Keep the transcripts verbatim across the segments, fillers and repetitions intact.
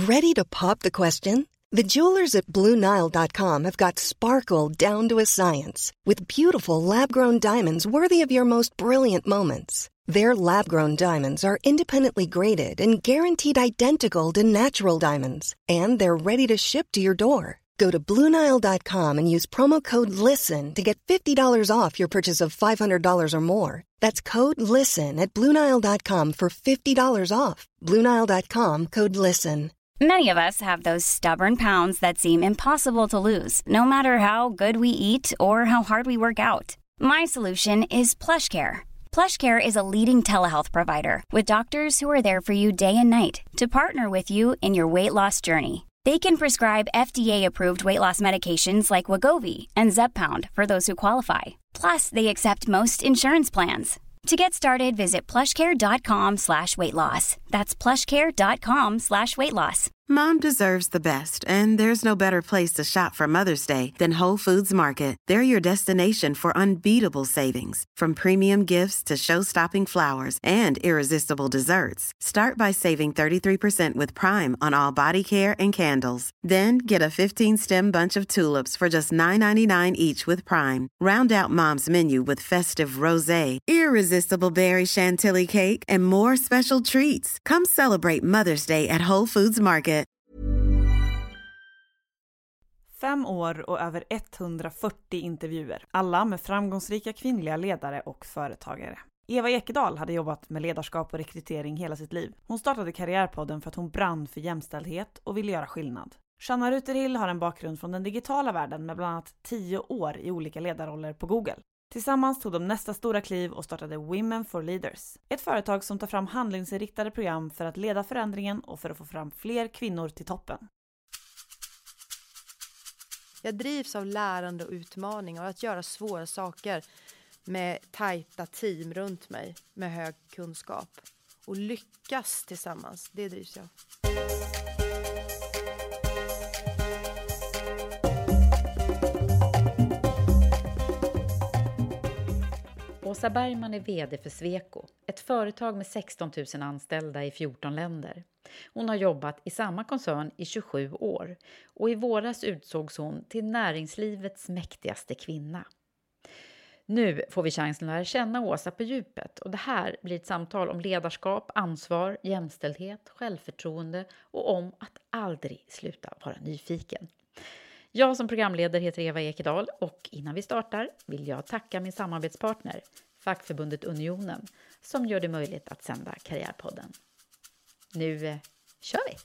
Ready to pop the question? The jewelers at Blue Nile dot com have got sparkle down to a science with beautiful lab-grown diamonds worthy of your most brilliant moments. Their lab-grown diamonds are independently graded and guaranteed identical to natural diamonds, and they're ready to ship to your door. Go to Blue Nile dot com and use promo code LISTEN to get fifty dollars off your purchase of five hundred dollars or more. That's code LISTEN at Blue Nile dot com for fifty dollars off. Blue Nile dot com, code LISTEN. Many of us have those stubborn pounds that seem impossible to lose, no matter how good we eat or how hard we work out. My solution is PlushCare. PlushCare is a leading telehealth provider with doctors who are there for you day and night to partner with you in your weight loss journey. They can prescribe F D A-approved weight loss medications like Wegovy and Zepbound for those who qualify. Plus, they accept most insurance plans. To get started, visit plushcare.com slash weight loss. That's plushcare.com slash weight loss. Mom deserves the best, and there's no better place to shop for Mother's Day than Whole Foods Market. They're your destination for unbeatable savings, from premium gifts to show-stopping flowers and irresistible desserts. Start by saving thirty-three percent with Prime on all body care and candles. Then get a fifteen-stem bunch of tulips for just nine ninety-nine each with Prime. Round out Mom's menu with festive rosé, irresistible berry chantilly cake, and more special treats. Come celebrate Mother's Day at Whole Foods Market. Fem år och över etthundrafyrtio intervjuer, alla med framgångsrika kvinnliga ledare och företagare. Eva Ekedal hade jobbat med ledarskap och rekrytering hela sitt liv. Hon startade Karriärpodden för att hon brann för jämställdhet och ville göra skillnad. Shanna Ruterhill har en bakgrund från den digitala världen med bland annat tio år i olika ledarroller på Google. Tillsammans tog de nästa stora kliv och startade Women for Leaders. Ett företag som tar fram handlingsinriktade program för att leda förändringen och för att få fram fler kvinnor till toppen. Jag drivs av lärande och utmaning och att göra svåra saker med tajta team runt mig med hög kunskap. Och lyckas tillsammans, det drivs jag. Åsa Bergman är vd för Sweco, ett företag med sexton tusen anställda i fjorton länder. Hon har jobbat i samma koncern i tjugosju år och i våras utsågs hon till näringslivets mäktigaste kvinna. Nu får vi chansen att lära känna Åsa på djupet och det här blir ett samtal om ledarskap, ansvar, jämställdhet, självförtroende och om att aldrig sluta vara nyfiken. Jag som programledare heter Eva Ekedal och innan vi startar vill jag tacka min samarbetspartner, fackförbundet Unionen, som gör det möjligt att sända Karriärpodden. Nu eh, kör vi!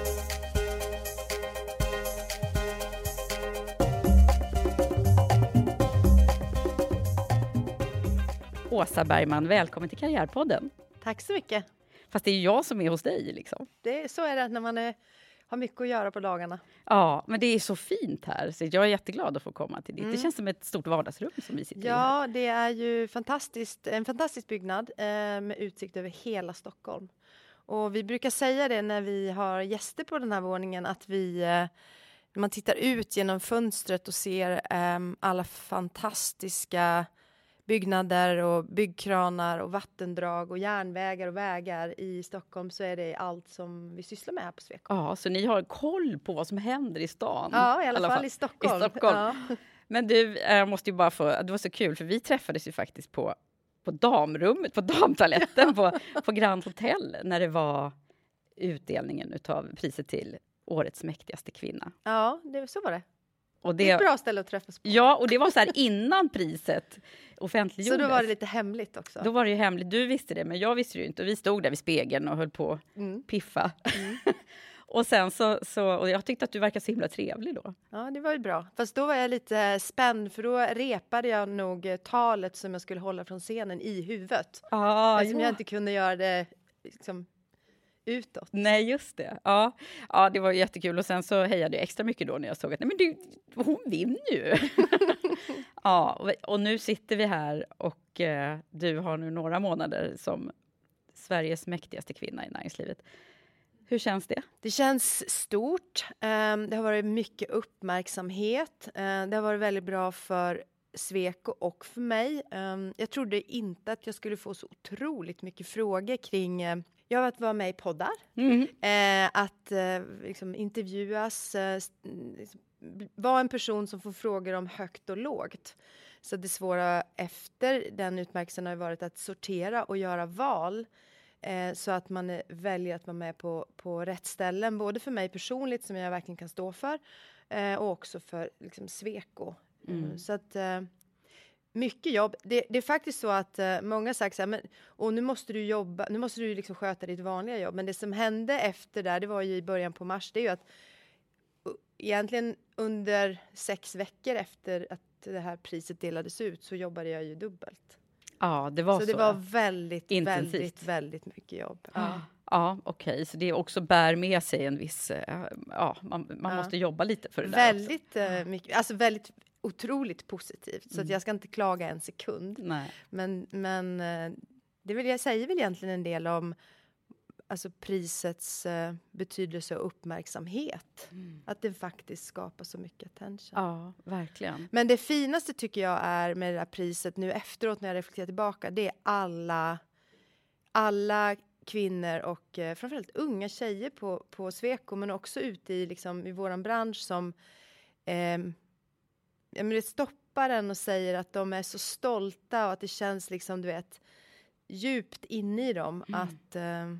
Åsa Bergman, välkommen till Karriärpodden. Tack så mycket. Fast det är jag som är hos dig liksom. Det, så är det när man är, har mycket att göra på dagarna. Ja, men det är så fint här. Så jag är jätteglad att få komma till dit. Mm. Det känns som ett stort vardagsrum som vi sitter ja, i här. Ja, det är ju fantastiskt, en fantastisk byggnad eh, med utsikt över hela Stockholm. Och vi brukar säga det när vi har gäster på den här våningen att vi, eh, när man tittar ut genom fönstret och ser eh, alla fantastiska byggnader och byggkranar och vattendrag och järnvägar och vägar i Stockholm, så är det allt som vi sysslar med här på Sweco. Ja, så ni har koll på vad som händer i stan. Ja, i alla, alla fall, fall i Stockholm. I Stockholm. Ja. Men du, jag måste ju bara få, det var så kul för vi träffades ju faktiskt på, på damrummet, på damtoaletten på, på Grand Hotel när det var utdelningen utav priset till årets mäktigaste kvinna. Ja, det, så var det. Och det, det är ett bra ställe att träffas på. Ja, och det var så här innan priset offentliggjordes. Så då var det lite hemligt också. Då var det ju hemligt. Du visste det, men jag visste det ju inte. Och vi stod där vid spegeln och höll på mm. piffa. Mm. och sen så, så, och jag tyckte att du verkade så himla trevlig då. Ja, det var ju bra. Fast då var jag lite spänd, för då repade jag nog talet som jag skulle hålla från scenen i huvudet. Ah, eftersom ja. jag inte kunde göra det liksom utåt. Nej, just det. Ja. ja, det var jättekul. Och sen så hejade jag extra mycket då när jag såg att nej, men du, hon vinner ju. ja, och, och nu sitter vi här och eh, du har nu några månader som Sveriges mäktigaste kvinna i näringslivet. Hur känns det? Det känns stort. Um, det har varit mycket uppmärksamhet. Uh, det har varit väldigt bra för Sweco och för mig. Um, jag trodde inte att jag skulle få så otroligt mycket frågor kring... Uh, Ja, att vara med i poddar. Mm. Eh, att eh, liksom intervjuas. Eh, liksom, vara en person som får frågor om högt och lågt. Så det svåra efter den utmärkelsen har varit att sortera och göra val. Eh, så att man är, väljer att vara med på, på rätt ställen. Både för mig personligt som jag verkligen kan stå för. Eh, och också för liksom, Sweco. Mm. Mm, så att... Eh, mycket jobb. Det, det är faktiskt så att uh, många har sagt så här, men, och nu måste du jobba, nu måste du liksom sköta ditt vanliga jobb. Men det som hände efter där, det var ju i början på mars, det är ju att uh, egentligen under sex veckor efter att det här priset delades ut så jobbade jag ju dubbelt. Ja, det var så. Så det var väldigt, intensivt. väldigt, väldigt mycket jobb. Ja, ja okej. Okay. Så det också bär med sig en viss, uh, ja, man, man ja. måste jobba lite för det där väldigt, också. Uh, mycket, alltså väldigt otroligt positivt. Så Mm. att jag ska inte klaga en sekund. Nej. Men, men det vill jag säger väl egentligen en del om alltså prisets uh, betydelse och uppmärksamhet. Mm. Att det faktiskt skapar så mycket attention. Ja, verkligen. Men det finaste tycker jag är med det här priset nu efteråt när jag reflekterar tillbaka. Det är alla, alla kvinnor och uh, framförallt unga tjejer på, på Sweco. Men också ute i, liksom, i våran bransch som um, ja, men det stoppar en och säger att de är så stolta och att det känns liksom, du vet, djupt inne i dem mm. att, eh,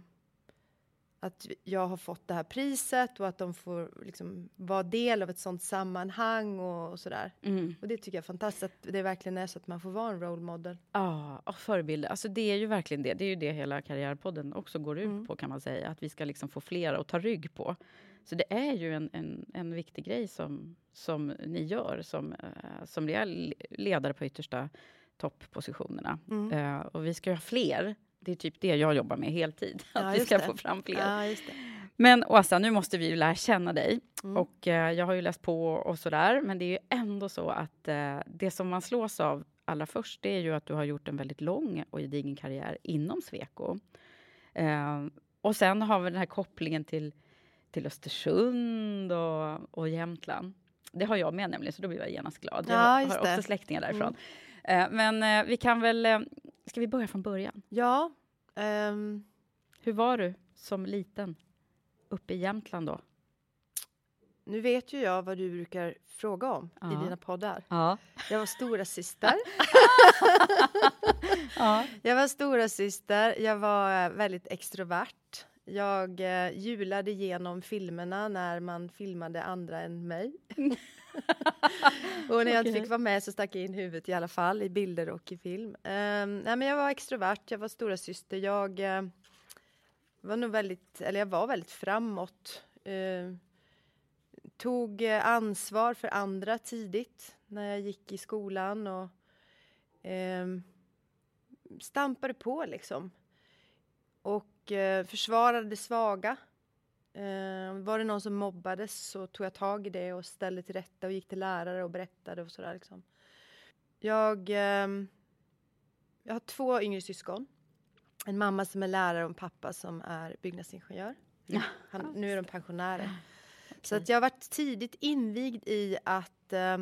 att jag har fått det här priset och att de får liksom vara del av ett sånt sammanhang och, och sådär. Mm. Och det tycker jag är fantastiskt att det verkligen är så att man får vara en role model. Ja, och förebilder. Alltså det är ju verkligen det. Det är ju det hela Karriärpodden också går ut mm. på, kan man säga. Att vi ska liksom få flera att ta rygg på. Så det är ju en, en, en viktig grej som, som ni gör som, uh, som ledare på yttersta topppositionerna. Mm. Uh, och vi ska ju ha fler. Det är typ det jag jobbar med heltid. Att ja, vi ska det. få fram fler. Ja, just det. Men Åsa, nu måste vi ju lära känna dig. Mm. Och uh, jag har ju läst på och sådär. Men det är ju ändå så att uh, det som man slås av allra först, det är ju att du har gjort en väldigt lång och gedigen karriär inom Sweco. Uh, och sen har vi den här kopplingen till till Östersund och, och Jämtland. Det har jag med nämligen, så då blir jag genast glad. Jag ja, har också släktingar därifrån. Mm. Uh, men uh, vi kan väl... Uh, ska vi börja från början? Ja. Um, Hur var du som liten uppe i Jämtland då? Nu vet ju jag vad du brukar fråga om ja. i dina poddar. Ja. Jag var stora syster. ja. Jag var stora syster. Jag var väldigt extrovert. Jag eh, julade genom filmerna när man filmade andra än mig. Och när jag inte fick vara med så stack jag in huvudet i alla fall i bilder och i film. Um, nej, men jag var extrovert, jag var stora syster. Jag uh, var nog väldigt, eller jag var väldigt framåt. Uh, tog uh, ansvar för andra tidigt när jag gick i skolan och uh, stampade på liksom. Och eh, försvarade det svaga. Eh, var det någon som mobbades så tog jag tag i det och ställde till rätta och gick till lärare och berättade och sådär liksom. Jag, eh, jag har två yngre syskon. En mamma som är lärare och en pappa som är byggnadsingenjör. Han, nu är de pensionärer. Okay. Så att jag har varit tidigt invigd i att eh,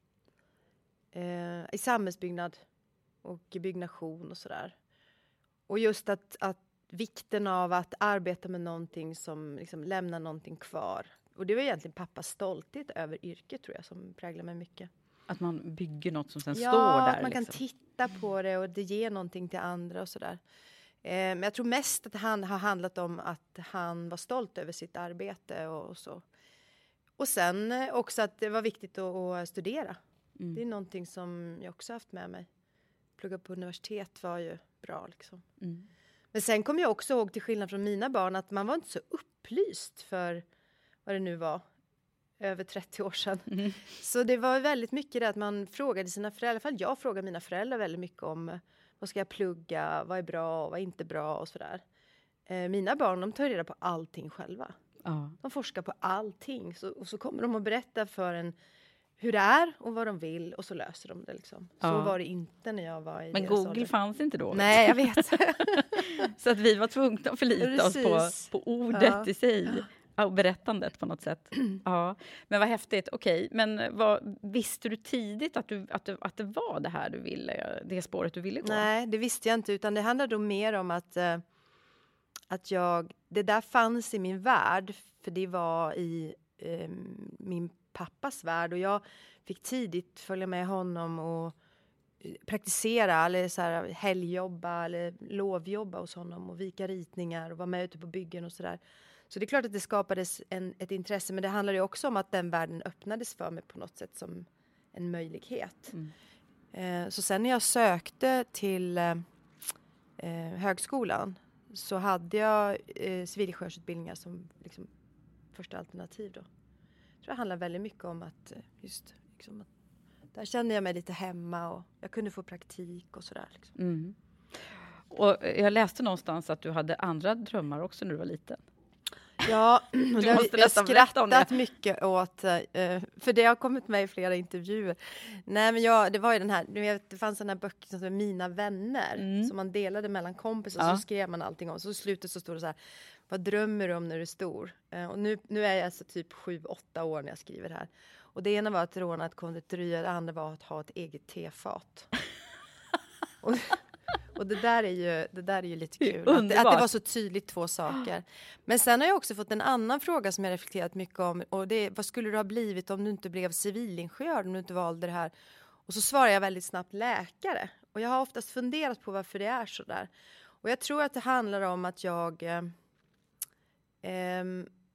eh, i samhällsbyggnad och byggnation och sådär. Och just att, att vikten av att arbeta med någonting som liksom lämnar någonting kvar. Och det var egentligen pappas stolthet över yrket tror jag som präglar mig mycket. Att man bygger något som sen ja, står där. Ja, att man liksom. kan titta på det och det ger någonting till andra och sådär. Eh, men jag tror mest att han har handlat om att han var stolt över sitt arbete och, och så. Och sen eh, också att det var viktigt att, att studera. Mm. Det är någonting som jag också haft med mig. Plugga på universitet var ju bra liksom. Mm. Men sen kom jag också ihåg till skillnad från mina barn att man var inte så upplyst för vad det nu var över trettio år sedan. Mm. Så det var väldigt mycket det att man frågade sina föräldrar, i alla fall jag frågade mina föräldrar väldigt mycket om vad ska jag plugga, vad är bra och vad är inte bra och sådär. Eh, mina barn de tar reda på allting själva. Uh. De forskar på allting så, och så kommer de att berätta för en hur det är och vad de vill och så löser de det liksom. Så ja. var det inte när jag var i Men Google ålder. Fanns inte då? Nej, jag vet. Så att vi var tvungna att förlita Precis. oss på, på ordet ja. i sig. Och berättandet på något sätt. Ja. Men vad häftigt. Okej, men vad, visste du tidigt att, du, att, du, att det var det här du ville, det spåret du ville gå? Nej, det visste jag inte utan det handlade då mer om att, att jag, det där fanns i min värld, för det var i eh, min pappas värld, och jag fick tidigt följa med honom och praktisera eller så här helgjobba eller lovjobba hos honom och vika ritningar och vara med ute på byggen och sådär. Så det är klart att det skapades en, ett intresse, men det handlar ju också om att den världen öppnades för mig på något sätt som en möjlighet. Mm. Eh, så sen när jag sökte till eh, högskolan så hade jag eh, civilingenjörsutbildningar som liksom, första alternativ då. Jag tror det handlar väldigt mycket om att just liksom, att där kände jag mig lite hemma och jag kunde få praktik och sådär. Liksom. Mm. Och jag läste någonstans att du hade andra drömmar också när du var liten. Ja, och det har jag skrattat mycket åt, uh, för det har kommit med i flera intervjuer. Nej, men jag, det var ju den här, du vet, det fanns den här böcker som heter Mina vänner, mm. som man delade mellan kompisar, ja. Så skrev man allting om. Så i slutet så stod det så här, vad drömmer du om när du är stor? Uh, och nu, nu är jag alltså typ sju, åtta år när jag skriver det här. Och det ena var att råna ett konditori, det andra var att ha ett eget tefat. och, och det där är ju, det där är ju lite kul. Att, att det var så tydligt två saker. Men sen har jag också fått en annan fråga som jag reflekterat mycket om. Och det är, vad skulle du ha blivit om du inte blev civilingenjör, om du inte valde det här? Och så svarar jag väldigt snabbt läkare. Och jag har oftast funderat på varför det är så där. Och jag tror att det handlar om att jag... Eh, eh,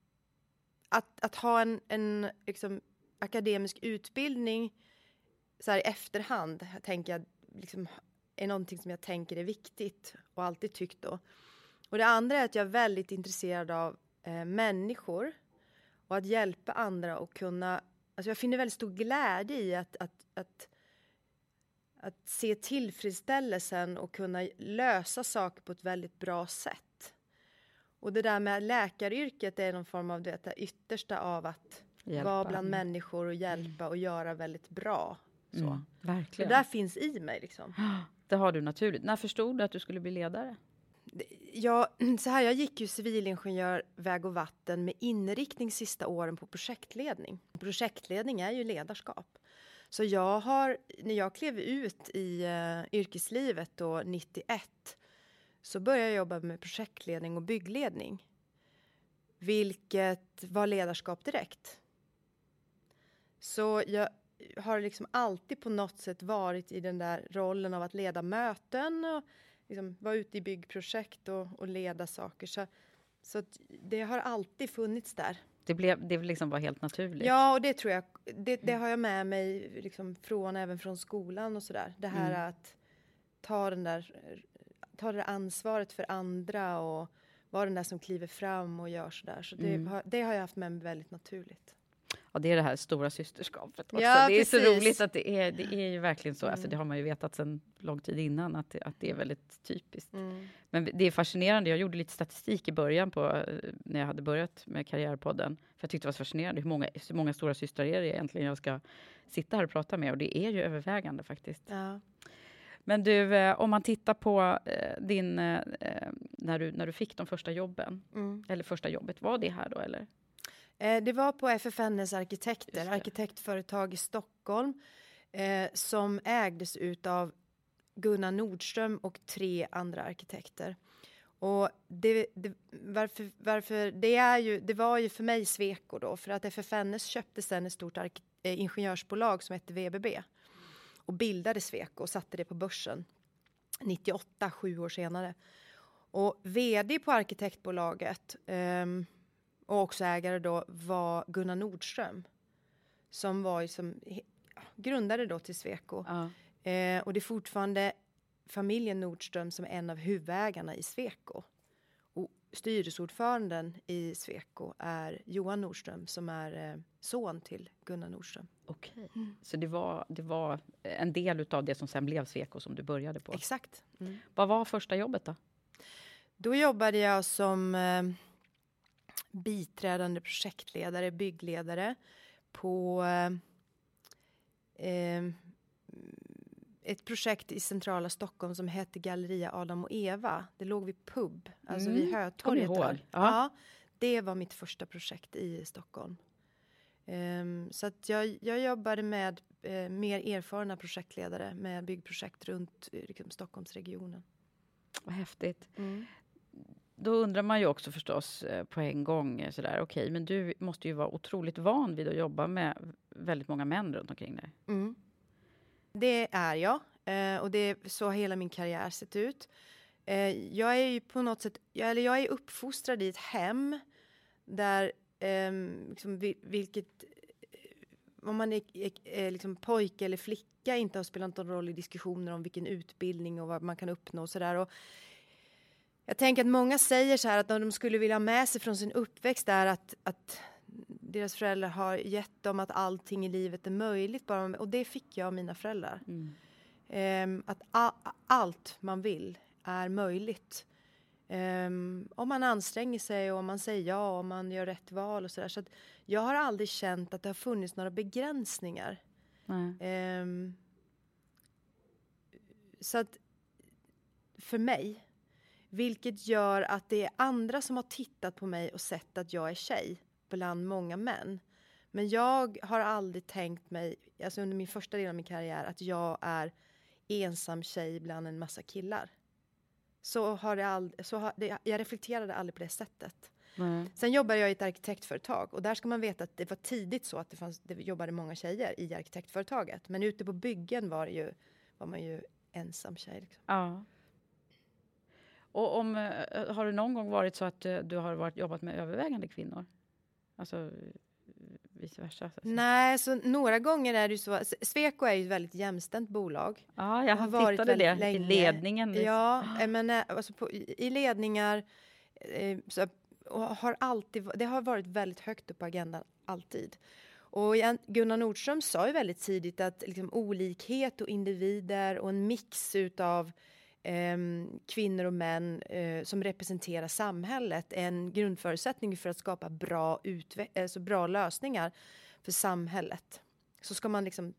att, att ha en... en liksom, akademisk utbildning så här i efterhand tänker jag liksom, är någonting som jag tänker är viktigt och alltid tyckt då. Och det andra är att jag är väldigt intresserad av eh, människor och att hjälpa andra och kunna, alltså jag finner väldigt stor glädje i att, att, att, att se tillfredsställelsen och kunna lösa saker på ett väldigt bra sätt. Och det där med läkaryrket är någon form av det yttersta av att hjälpa. Vara bland människor och hjälpa och göra väldigt bra. Så. Mm, verkligen. Det där finns i mig liksom. Det har du naturligt. När förstod du att du skulle bli ledare? Ja, så här, jag gick ju civilingenjör väg och vatten med inriktning sista åren på projektledning. Projektledning är ju ledarskap. Så jag har, när jag klev ut i uh, yrkeslivet då nittioett, så började jag jobba med projektledning och byggledning. Vilket var ledarskap direkt. Så jag har liksom alltid på något sätt varit i den där rollen av att leda möten och liksom vara ute i byggprojekt och, och leda saker. Så, så det har alltid funnits där. Det blev det liksom var helt naturligt. Ja, och det tror jag, det, det har jag med mig liksom från, även från skolan och sådär. Det här mm. att ta den där, ta det där ansvaret för andra och vara den där som kliver fram och gör sådär. Så det, mm. det har jag haft med mig väldigt naturligt. Ja, det är det här stora systerskapet också. Ja, det är precis. så roligt att det är, det är ju verkligen så. Mm. Alltså, det har man ju vetat sedan lång tid innan att det, att det är väldigt typiskt. Mm. Men det är fascinerande. Jag gjorde lite statistik i början på när jag hade börjat med Karriärpodden. För jag tyckte det var fascinerande hur många, hur många stora systrar är det egentligen jag ska sitta här och prata med. Och det är ju övervägande faktiskt. Ja. Men du, om man tittar på eh, din, eh, när, du, när du fick de första jobben. Mm. Eller första jobbet, var det här då eller? Eh, det var på F F N S Arkitekter, arkitektföretag i Stockholm. Eh, som ägdes utav Gunnar Nordström och tre andra arkitekter. Och det, det, varför, varför, det, är ju, det var ju för mig Sweco då. För att F F N S köpte sen ett stort ark- eh, ingenjörsbolag som hette V B B. Och bildade Sweco och satte det på börsen nittioåtta, sju år senare. Och vd på arkitektbolaget um, och också ägare då var Gunnar Nordström. Som var som grundade då till Sweco. Uh. Uh, och det är fortfarande familjen Nordström som är en av huvudägarna i Sweco. Och styrelseordföranden i Sweco är Johan Nordström som är uh, son till Gunnar Nordström. Okej, mm. Så det var, det var en del av det som sen blev Sweco som du började på? Exakt. Mm. Vad var första jobbet då? Då jobbade jag som eh, biträdande projektledare, byggledare på eh, ett projekt i centrala Stockholm som hette Galleria Adam och Eva. Det låg vid pub, alltså mm. vid Hötorget. Ja. Ja, det var mitt första projekt i Stockholm. Um, så att jag, jag jobbade med uh, mer erfarna projektledare med byggprojekt runt uh, liksom, Stockholmsregionen. Vad häftigt. Mm. då undrar man ju också förstås eh, på en gång eh, sådär, okej, okay, men du måste ju vara otroligt van vid att jobba med väldigt många män runt omkring dig. Mm. Det är jag. Eh, och det är så har hela min karriär sett ut. Eh, jag är ju på något sätt, jag, eller jag är uppfostrad i ett hem där eh, liksom, vil, vilket om man är, är, är liksom pojke eller flicka inte har spelat någon roll i diskussioner om vilken utbildning och vad man kan uppnå och sådär. Och jag tänker att många säger så här att de skulle vilja ha med sig från sin uppväxt är att, att deras föräldrar har gett dem att allting i livet är möjligt. Bara, och det fick jag av mina föräldrar. Mm. Um, att a- allt man vill är möjligt. Um, om man anstränger sig och om man säger ja och om man gör rätt val och sådär. Så att jag har aldrig känt att det har funnits några begränsningar. Mm. Um, så att för mig, vilket gör att det är andra som har tittat på mig och sett att jag är tjej bland många män. Men jag har aldrig tänkt mig, alltså under min första del av min karriär, att jag är ensam tjej bland en massa killar. Så har det aldrig, så har det, jag reflekterade aldrig på det sättet. Mm. Sen jobbar jag i ett arkitektföretag och där ska man veta att det var tidigt så att det, fanns, det jobbade många tjejer i arkitektföretaget. Men ute på byggen var, det ju, var man ju ensam tjej. Liksom. Ja. Och om, har det någon gång varit så att du har varit, jobbat med övervägande kvinnor? Alltså vice versa. Så Nej, så några gånger är det ju så. Sweco är ju ett väldigt jämställt bolag. Ja, jag har varit det länge. I ledningen. Ja, men alltså på, i ledningar eh, så, och har alltid, det har varit väldigt högt upp på agendan, alltid. Och Gunnar Nordström sa ju väldigt tidigt att liksom, olikhet och individer och en mix utav eh, kvinnor och män eh, som representerar samhället är en grundförutsättning för att skapa bra, utve- alltså bra lösningar för samhället. Så ska man liksom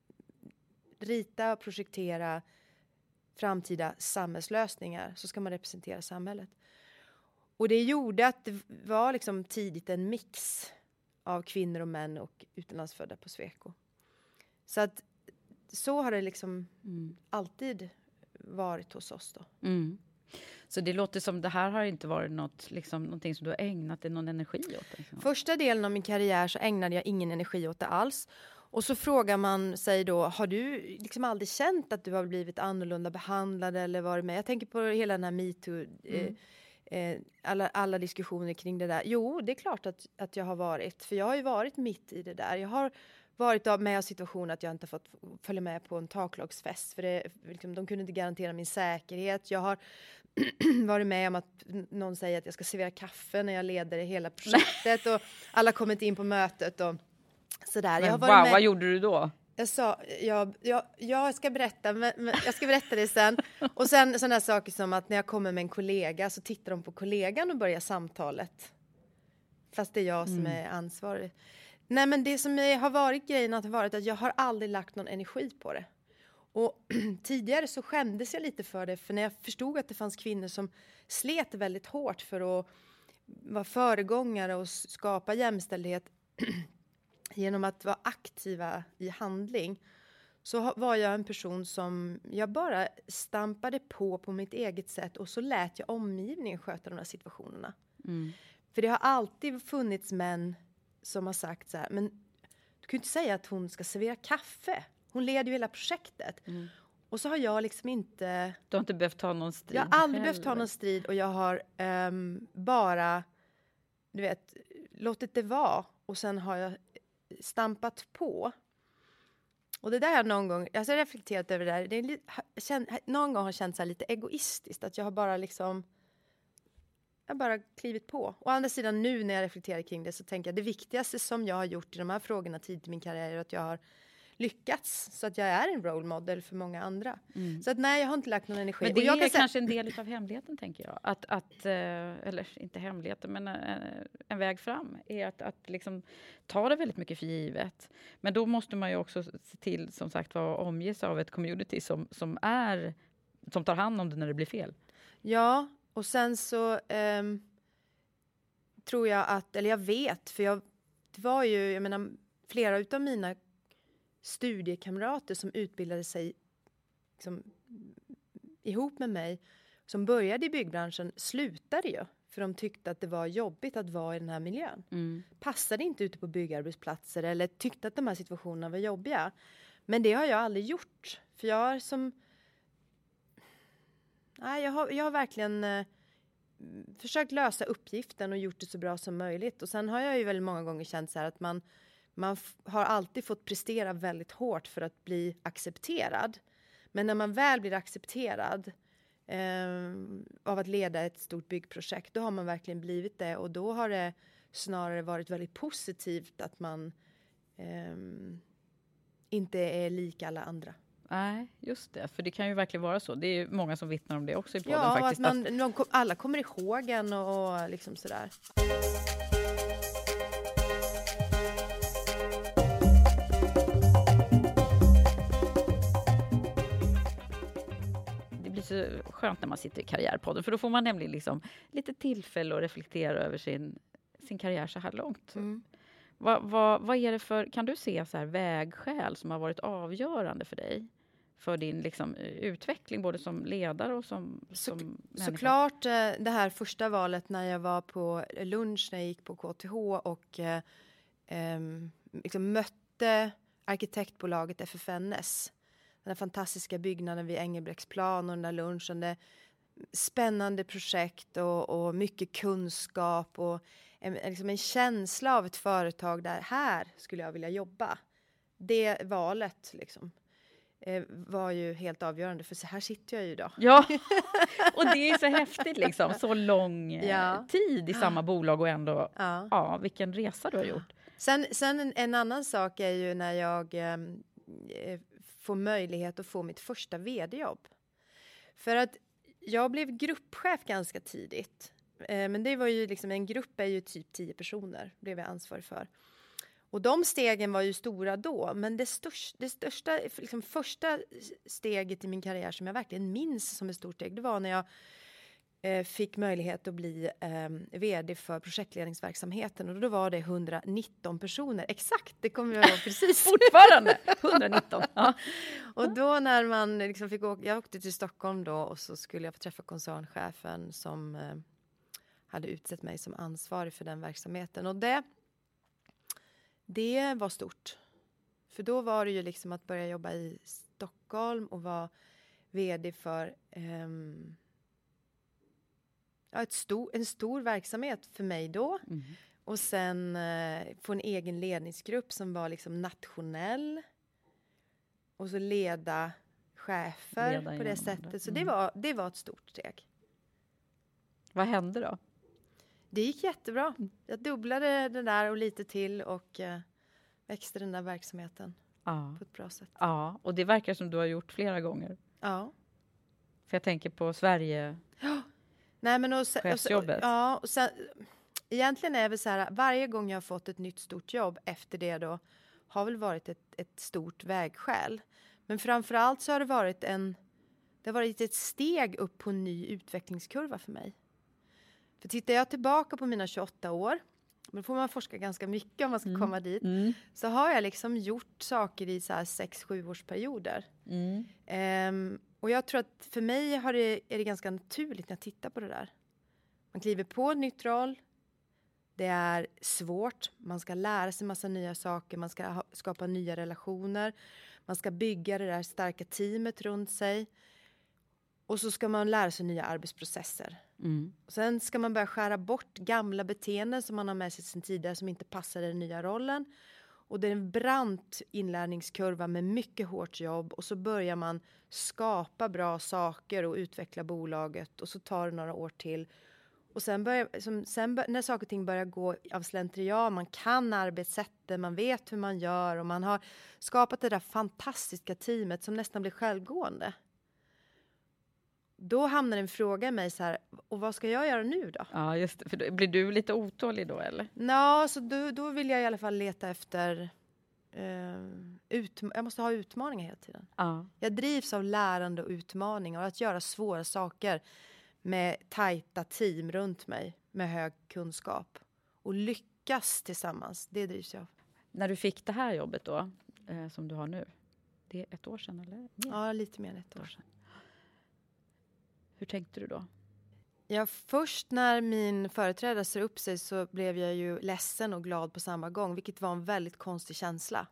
rita och projektera framtida samhällslösningar så ska man representera samhället. Och det gjorde att det var liksom tidigt en mix av kvinnor och män och utlandsfödda på Sweco. Så att så har det liksom mm. alltid varit hos oss då. Mm. Så det låter som det här har inte varit något, liksom, någonting som du har ägnat dig någon energi åt? Liksom. Första delen av min karriär så ägnade jag ingen energi åt det alls. Och så frågar man sig då, har du liksom aldrig känt att du har blivit annorlunda behandlad eller varit med? Jag tänker på hela den här MeToo, mm. eh, alla, alla diskussioner kring det där. Jo, det är klart att, att jag har varit. För jag har ju varit mitt i det där. Jag har varit med i situation att jag inte fått följa med på en taklagsfest. För det, liksom, de kunde inte garantera min säkerhet. Jag har varit med om att någon säger att jag ska servera kaffe när jag leder hela projektet. Och alla kommit in på mötet och sådär. Men jag har wow, varit med. Vad gjorde du då? Jag sa, jag, jag, jag ska berätta, men, men jag ska berätta det sen. Och sen sådana saker som att när jag kommer med en kollega så tittar de på kollegan och börjar samtalet. Fast det är jag som mm. är ansvarig. Nej, men det som har varit grejen har varit att jag har aldrig lagt någon energi på det. Och tidigare så skämdes jag lite för det. För när jag förstod att det fanns kvinnor som slet väldigt hårt för att vara föregångare och skapa jämställdhet genom att vara aktiva i handling, så var jag en person som jag bara stampade på på mitt eget sätt och så lät jag omgivningen sköta de här situationerna. Mm. För det har alltid funnits män som har sagt så här, men du kan ju inte säga att hon ska servera kaffe. Hon leder ju hela projektet. Mm. Och så har jag liksom inte... Du har inte behövt ta någon strid? Jag har aldrig behövt ta någon strid och jag har um, bara, du vet, låtit det vara. Och sen har jag stampat på. Och det där har någon gång, jag har reflekterat över det där. Det är li, känd, någon gång har jag känt så här lite egoistiskt. Att jag har bara liksom, jag har bara klivit på. Å andra sidan nu när jag reflekterar kring det så tänker jag det viktigaste som jag har gjort i de här frågorna tidigt i min karriär är att jag har lyckats så att jag är en role model för många andra. Mm. Så att nej, jag har inte lagt någon energi. Men det och jag är kan kanske en del av hemligheten, tänker jag. Att, att, eller inte hemligheten, men en väg fram är att, att liksom ta det väldigt mycket för givet. Men då måste man ju också se till, som sagt, vara omges av ett community som, som, är, som tar hand om det när det blir fel. Ja, och sen så um, tror jag att, eller jag vet, för jag, det var ju, jag menar, flera utav mina studiekamrater som utbildade sig liksom, ihop med mig som började i byggbranschen slutade ju. För de tyckte att det var jobbigt att vara i den här miljön. Mm. Passade inte ute på byggarbetsplatser eller tyckte att de här situationerna var jobbiga. Men det har jag aldrig gjort. För jag har som... Nej, jag har, jag har verkligen eh, försökt lösa uppgiften och gjort det så bra som möjligt. Och sen har jag ju väldigt många gånger känt så här att man, man f- har alltid fått prestera väldigt hårt för att bli accepterad. Men när man väl blir accepterad eh, av att leda ett stort byggprojekt, då har man verkligen blivit det. Och då har det snarare varit väldigt positivt att man eh, inte är lika alla andra. Nej, just det. För det kan ju verkligen vara så. Det är ju många som vittnar om det också i podden ja, faktiskt. Ja, att man, någon, alla kommer ihåg en och, och liksom sådär. Det blir så skönt när man sitter i Karriärpodden. För då får man nämligen liksom lite tillfälle att reflektera över sin, sin karriär så här långt. Mm. Vad, vad, vad är det för, kan du se så här vägskäl som har varit avgörande för dig? För din liksom, utveckling både som ledare och som, så, som människa? Såklart det här första valet när jag var på lunch när jag gick på K T H och eh, eh, liksom mötte arkitektbolaget F F N S. Den här fantastiska byggnaden vid Engelbrektsplan och den där lunchen. Det spännande projekt och, och mycket kunskap och en, liksom en känsla av ett företag där här skulle jag vilja jobba. Det valet liksom. Var ju helt avgörande, för så här sitter jag ju idag. Ja, och det är så häftigt liksom. Så lång ja. tid i samma bolag och ändå, ja, ja vilken resa du har gjort. Sen, sen en, en annan sak är ju när jag eh, får möjlighet att få mitt första vd-jobb. För att jag blev gruppchef ganska tidigt. Eh, men det var ju liksom, en grupp är ju typ tio personer, blev jag ansvarig för. Och de stegen var ju stora då, men det största, det största liksom första steget i min karriär som jag verkligen minns som ett stort steg, det var när jag eh, fick möjlighet att bli eh, vd för projektledningsverksamheten. Och då var det etthundranitton personer, exakt, det kommer jag ihåg precis. Fortfarande, etthundranitton. Ja. Och då när man liksom fick åka, jag åkte till Stockholm då och så skulle jag få träffa koncernchefen som eh, hade utsett mig som ansvarig för den verksamheten. Och det... Det var stort. För då var det ju liksom att börja jobba i Stockholm och vara vd för um, ja, ett stor, en stor verksamhet för mig då. Mm. Och sen uh, få en egen ledningsgrupp som var liksom nationell. Och så leda chefer leda på det sättet. Det. Så mm. det, var, det var ett stort steg. Vad hände då? Det gick jättebra. Jag dubblade det där och lite till och eh, växte den där verksamheten ja. på ett bra sätt. Ja, och det verkar som du har gjort flera gånger. Ja. För jag tänker på Sverige. Ja. Nej, men och sen, chefsjobbet. Och, ja, och sen, egentligen är det så här, varje gång jag har fått ett nytt stort jobb efter det då har väl varit ett, ett stort vägskäl. Men framförallt så har det varit en det har varit ett steg upp på en ny utvecklingskurva för mig. För tittar jag tillbaka på mina tjugoåtta år, då får man forska ganska mycket om man ska mm. komma dit, mm. så har jag liksom gjort saker i så här sex sju årsperioder. Mm. Um, och jag tror att för mig har det, är det ganska naturligt när jag tittar på det där. Man kliver på en nytt roll, det är svårt, man ska lära sig massa nya saker, man ska ha, skapa nya relationer, man ska bygga det där starka teamet runt sig. Och så ska man lära sig nya arbetsprocesser. Mm. Och sen ska man börja skära bort gamla beteenden som man har med sig sedan tidigare som inte passar den nya rollen. Och det är en brant inlärningskurva med mycket hårt jobb. Och så börjar man skapa bra saker och utveckla bolaget. Och så tar det några år till. Och sen, börjar, som, sen bör, när saker och ting börjar gå av slentrian, man kan arbetssättet, man vet hur man gör. Och man har skapat det där fantastiska teamet som nästan blir självgående. Då hamnar en fråga i mig så här, och vad ska jag göra nu då? Ja, just det. För då, blir du lite otålig då, eller? Ja, så då, då vill jag i alla fall leta efter... Uh, ut, jag måste ha utmaningar hela tiden. Ja. Jag drivs av lärande och utmaningar och att göra svåra saker med tajta team runt mig med hög kunskap. Och lyckas tillsammans, det drivs jag av. När du fick det här jobbet då, eh, som du har nu, det är ett år sedan eller? Ja, lite mer än ett år sedan. Hur tänkte du då? Ja, först när min företrädare ser upp sig så blev jag ju ledsen och glad på samma gång. Vilket var en väldigt konstig känsla.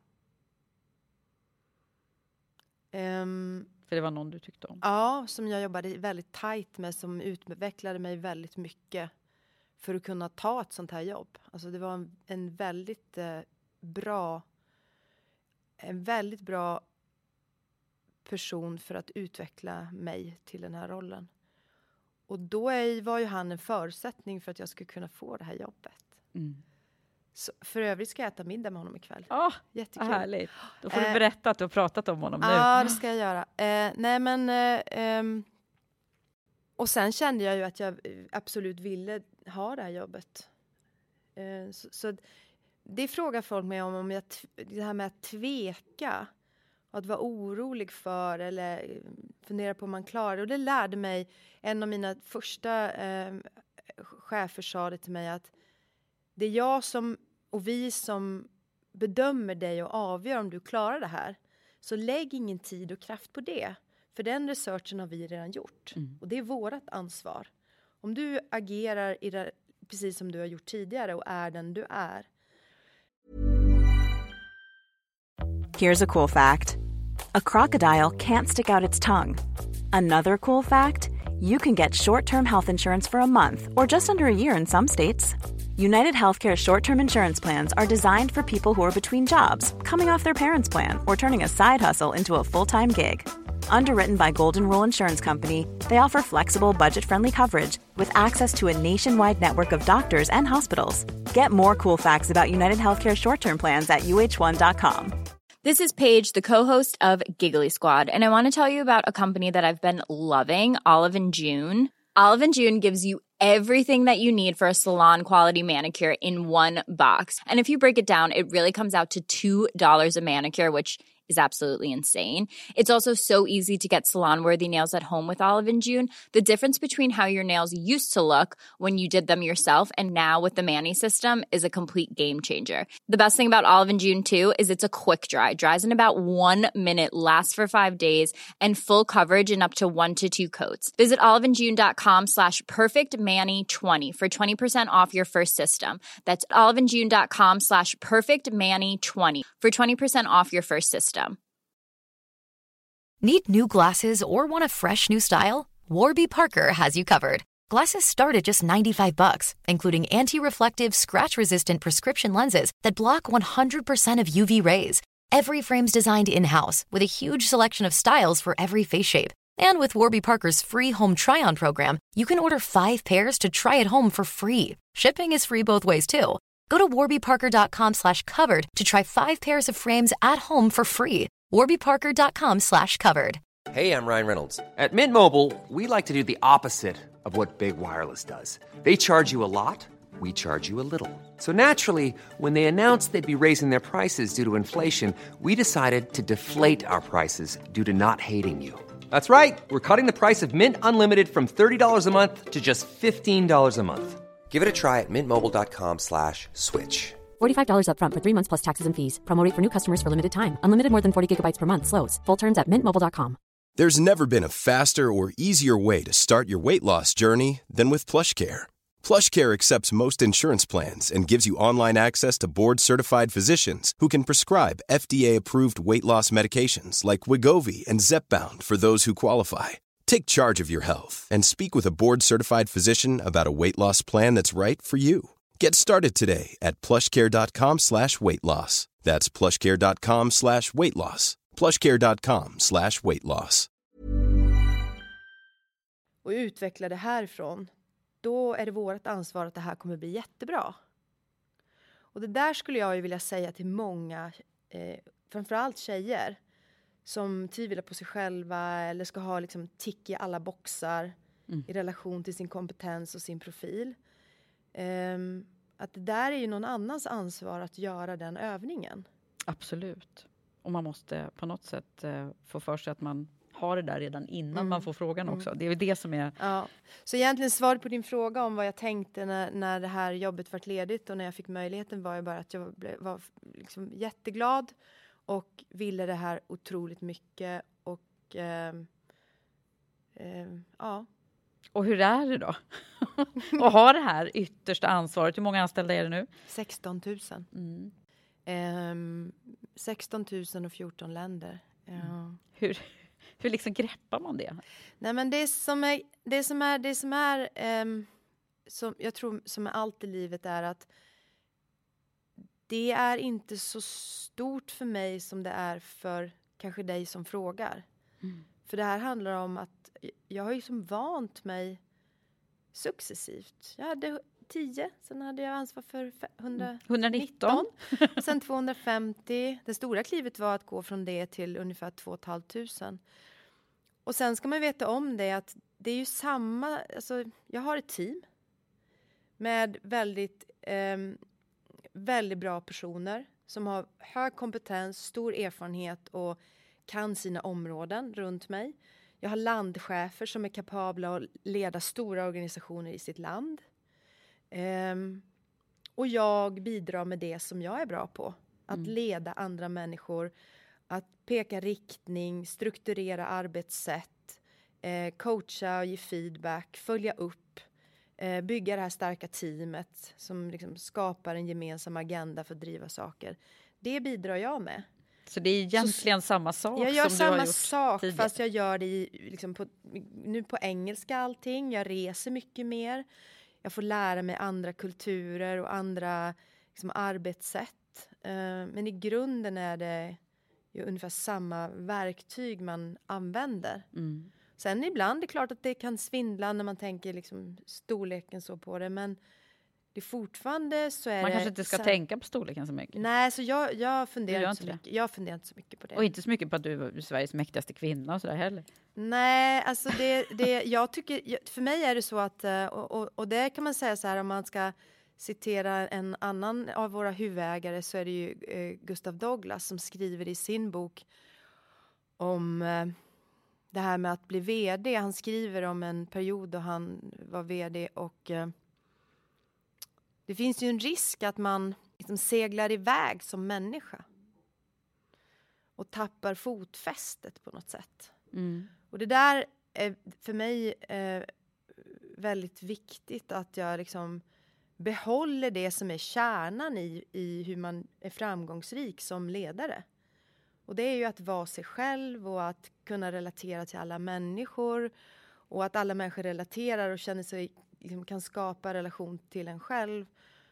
Um, För det var någon du tyckte om? Ja, som jag jobbade väldigt tajt med. Som utvecklade mig väldigt mycket. För att kunna ta ett sånt här jobb. Alltså det var en, en väldigt eh, bra... En väldigt bra person för att utveckla mig till den här rollen. Och då är, var ju han en förutsättning för att jag skulle kunna få det här jobbet. Mm. Så för övrigt ska jag äta middag med honom ikväll. Oh, jättekul. Härligt. Då får du berätta att du har pratat om honom nu. Ja, det ska jag göra. Eh, nej men... Eh, um, och sen kände jag ju att jag absolut ville ha det här jobbet. Eh, så, så det frågar folk mig om, om jag t- det här med att tveka. Och att vara orolig för eller fundera på om man klarar det. Och det lärde mig, en av mina första eh, chefer sa det till mig att det är jag som och vi som bedömer dig och avgör om du klarar det här. Så lägg ingen tid och kraft på det. För den researchen har vi redan gjort. Mm. Och det är vårt ansvar. Om du agerar i det, precis som du har gjort tidigare och är den du är. Here's a cool fact. A crocodile can't stick out its tongue. Another cool fact, you can get short-term health insurance for a month or just under a year in some states. United Healthcare short-term insurance plans are designed for people who are between jobs, coming off their parents' plan, or turning a side hustle into a full-time gig. Underwritten by Golden Rule Insurance Company, they offer flexible, budget-friendly coverage with access to a nationwide network of doctors and hospitals. Get more cool facts about United Healthcare short-term plans at U H one dot com. This is Paige, the co-host of Giggly Squad, and I want to tell you about a company that I've been loving, Olive and June. Olive and June gives you everything that you need for a salon-quality manicure in one box. And if you break it down, it really comes out to two dollars a manicure, which is absolutely insane. It's also so easy to get salon-worthy nails at home with Olive and June. The difference between how your nails used to look when you did them yourself and now with the Mani system is a complete game changer. The best thing about Olive and June, too, is it's a quick dry. Dries in about one minute, lasts for five days, and full coverage in up to one to two coats. Visit oliveandjune.com slash perfectmani20 for twenty percent off your first system. That's oliveandjune.com slash perfectmani20 for twenty percent off your first system. Need new glasses or want a fresh new style? Warby Parker has you covered. Glasses start at just ninety-five bucks, including anti-reflective, scratch-resistant prescription lenses that block one hundred percent of U V rays. Every frame's designed in-house with a huge selection of styles for every face shape. And with Warby Parker's free home try-on program, you can order five pairs to try at home for free. Shipping is free both ways, too. Go to warbyparker.com slash covered to try five pairs of frames at home for free. warbyparker.com slash covered. Hey, I'm Ryan Reynolds. At Mint Mobile, we like to do the opposite of what Big Wireless does. They charge you a lot, we charge you a little. So naturally, when they announced they'd be raising their prices due to inflation, we decided to deflate our prices due to not hating you. That's right. We're cutting the price of Mint Unlimited from thirty dollars a month to just fifteen dollars a month. Give it a try at mintmobile.com slash switch. forty-five dollars up front for three months plus taxes and fees. Promo rate for new customers for limited time. Unlimited more than forty gigabytes per month. Slows full terms at mint mobile dot com. There's never been a faster or easier way to start your weight loss journey than with PlushCare. PlushCare accepts most insurance plans and gives you online access to board-certified physicians who can prescribe F D A-approved weight loss medications like Wegovy and Zepbound for those who qualify. Take charge of your health and speak with a board-certified physician about a weight loss plan that's right for you. Get started today at plushcare.com slash weight loss. That's plushcare.com slash weight loss. plushcare.com slash weight loss. Och utveckla det härifrån. Då är det vårt ansvar att det här kommer bli jättebra. Och det där skulle jag ju vilja säga till många, eh, framförallt tjejer, som tvivlar på sig själva eller ska ha liksom tick i alla boxar mm. i relation till sin kompetens och sin profil. Um, att det där är ju någon annans ansvar att göra den övningen. Absolut. Och man måste på något sätt uh, få för sig att man har det där redan innan mm. man får frågan mm. också. Det är ju det som är... Ja. Så egentligen svaret på din fråga om vad jag tänkte när, när det här jobbet var ledigt och när jag fick möjligheten var ju bara att jag blev, var liksom jätteglad och ville det här otroligt mycket och eh, eh, ja, Och hur är det då? Och har det här yttersta ansvaret? Hur många anställda är det nu? sexton tusen. Mm. Um, sexton tusen och fjorton länder. Ja. Mm. Hur, hur liksom greppar man det? Nej, men det som är, det som är, det som är um, som jag tror som är allt i livet är att det är inte så stort för mig som det är för kanske dig som frågar. Mm. För det här handlar om att jag har ju som vant mig successivt. Jag hade tio, sen hade jag ansvar för hundranitton. Sen tvåhundrafemtio. Det stora klivet var att gå från det till ungefär två och ett halvt tusen. Och sen ska man veta om det att det är ju samma, alltså jag har ett team med väldigt, eh, väldigt bra personer som har hög kompetens, stor erfarenhet och kan sina områden runt mig. Jag har landchefer som är kapabla att leda stora organisationer i sitt land. Um, och jag bidrar med det som jag är bra på. Att mm. leda andra människor, att peka riktning, strukturera arbetssätt, eh, coacha och ge feedback, följa upp, eh, bygga det här starka teamet som liksom skapar en gemensam agenda för att driva saker. Det bidrar jag med. Så det är egentligen så, samma sak jag gör som samma du har gjort sak tidigare. Fast jag gör det i, liksom på, nu på engelska allting. Jag reser mycket mer. Jag får lära mig andra kulturer och andra liksom, arbetssätt. Uh, men i grunden är det ju ungefär samma verktyg man använder. Mm. Sen ibland är det klart att det kan svindla när man tänker liksom, storleken så på det. Men det är fortfarande så är man det... kanske inte ska så... tänka på storleken så mycket. Nej, så jag, jag, funderar inte så mycket. jag funderar inte så mycket på det. Och inte så mycket på att du är Sveriges mäktigaste kvinna och sådär heller. Nej, alltså det, det, jag tycker... För mig är det så att... Och, och, och det kan man säga så här, om man ska citera en annan av våra huvudägare så är det ju eh, Gustav Douglas som skriver i sin bok om eh, det här med att bli vd. Han skriver om en period då han var vd och... Eh, det finns ju en risk att man liksom seglar iväg som människa. Och tappar fotfästet på något sätt. Mm. Och det där är för mig eh, väldigt viktigt att jag liksom behåller det som är kärnan i, i hur man är framgångsrik som ledare. Och det är ju att vara sig själv och att kunna relatera till alla människor. Och att alla människor relaterar och känner sig, liksom, kan skapa relation till en själv.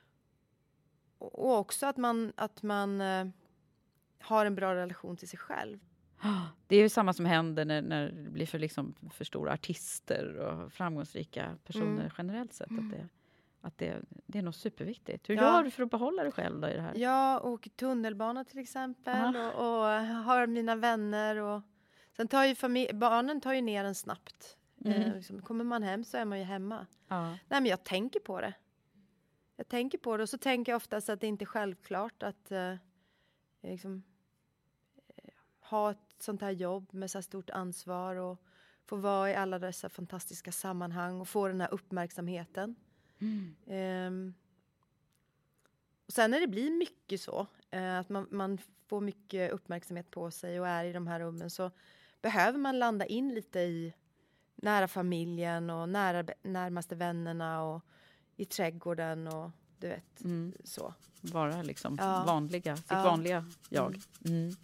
Och också att man, att man eh, har en bra relation till sig själv. Det är ju samma som händer när, när det blir för, liksom, för stora artister och framgångsrika personer mm. generellt sett. Att, det, att det, det är nog superviktigt. Hur ja. gör du för att behålla dig själv då i det här? Jag åker tunnelbana till exempel och, och har mina vänner. Och, sen tar ju familj, barnen tar ju ner en snabbt. Mm. Eh, liksom, kommer man hem så är man ju hemma. Ja. Nej, men jag tänker på det. Jag tänker på det och så tänker jag oftast att det inte är självklart att eh, liksom, eh, ha ett sånt här jobb med så här stort ansvar och få vara i alla dessa fantastiska sammanhang och få den här uppmärksamheten. Mm. Eh, och sen när det blir mycket så, eh, att man, man får mycket uppmärksamhet på sig och är i de här rummen så behöver man landa in lite i nära familjen och nära, närmaste vännerna och i trädgården och du vet, mm. så. Vara liksom ja. vanliga, sitt ja. vanliga jag. Mm. Mm.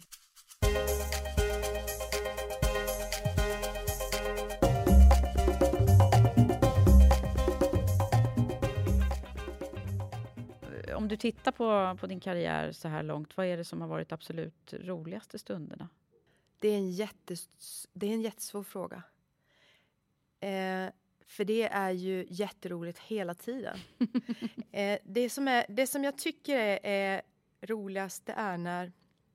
Om du tittar på, på din karriär så här långt, vad är det som har varit absolut roligaste stunderna? Det är en, jättes, det är en jättesvår fråga. Eh, för det är ju jätteroligt hela tiden. eh, det, som är, det som jag tycker är, är roligast det är när...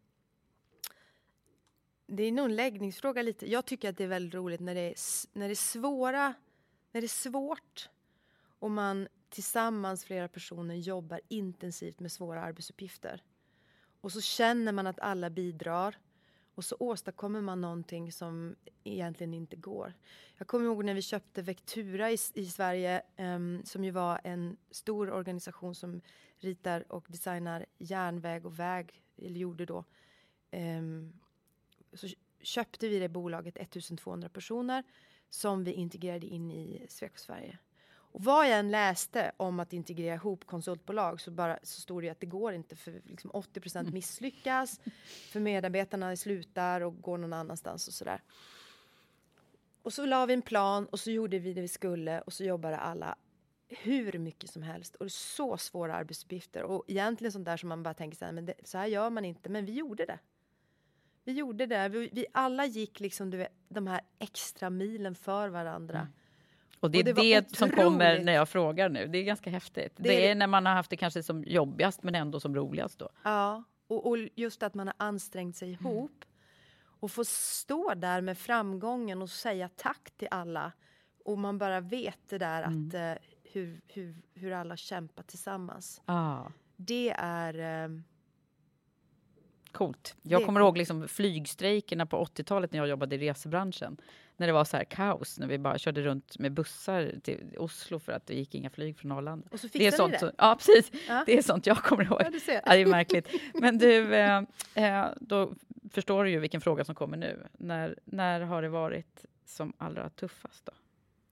Det är nog en läggningsfråga lite. Jag tycker att det är väldigt roligt när det är, när det är svåra... När det är svårt och man tillsammans flera personer jobbar intensivt med svåra arbetsuppgifter. Och så känner man att alla bidrar. Och så åstadkommer man någonting som egentligen inte går. Jag kommer ihåg när vi köpte Vectura i, i Sverige. Um, som ju var en stor organisation som ritar och designar järnväg och väg. Eller gjorde då. Um, så köpte vi det bolaget ettusen tvåhundra personer. som vi integrerade in i Sweco Sverige. Och vad jag än läste om att integrera ihop konsultbolag så, bara, så stod det att det går inte, för liksom åttio procent misslyckas, för medarbetarna slutar och går någon annanstans och sådär. Och så la vi en plan och så gjorde vi det vi skulle och så jobbade alla hur mycket som helst. Och det är så svåra arbetsuppgifter. Och egentligen sånt där som man bara tänker så här, men det, så här gör man inte. Men vi gjorde det. Vi gjorde det. Vi, vi alla gick liksom du vet, de här extra milen för varandra. Mm. Och det är och det, det som kommer när jag frågar nu. Det är ganska häftigt. Det, det är när man har haft det kanske som jobbigast men ändå som roligast då. Ja, och, och just att man har ansträngt sig ihop. Mm. Och få stå där med framgången och säga tack till alla. Och man bara vet det där mm. att uh, hur, hur, hur alla kämpar tillsammans. Ah. Det är... Uh, Coolt. Jag kommer ihåg liksom flygstrejkerna på åttiotalet när jag jobbade i resebranschen. När det var så här kaos. När vi bara körde runt med bussar till Oslo för att det gick inga flyg från Arlanda. Och så det är sånt det? Så, ja, precis. Ja. Det är sånt jag kommer ihåg. Ja, du ser. Ja, det är märkligt. Men du, eh, eh, då förstår du ju vilken fråga som kommer nu. När, när har det varit som allra tuffast då?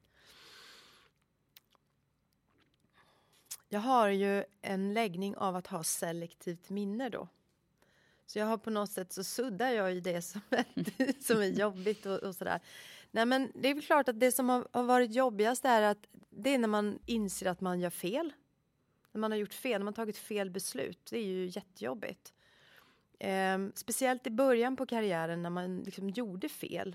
Jag har ju en läggning av att ha selektivt minne då. Så jag har på något sätt så suddar jag ju det som är, som är jobbigt och, och sådär. Nej, men det är väl klart att det som har, har varit jobbigast är att det är när man inser att man gör fel. När man har gjort fel, när man har tagit fel beslut. Det är ju jättejobbigt. Eh, speciellt i början på karriären när man liksom gjorde fel.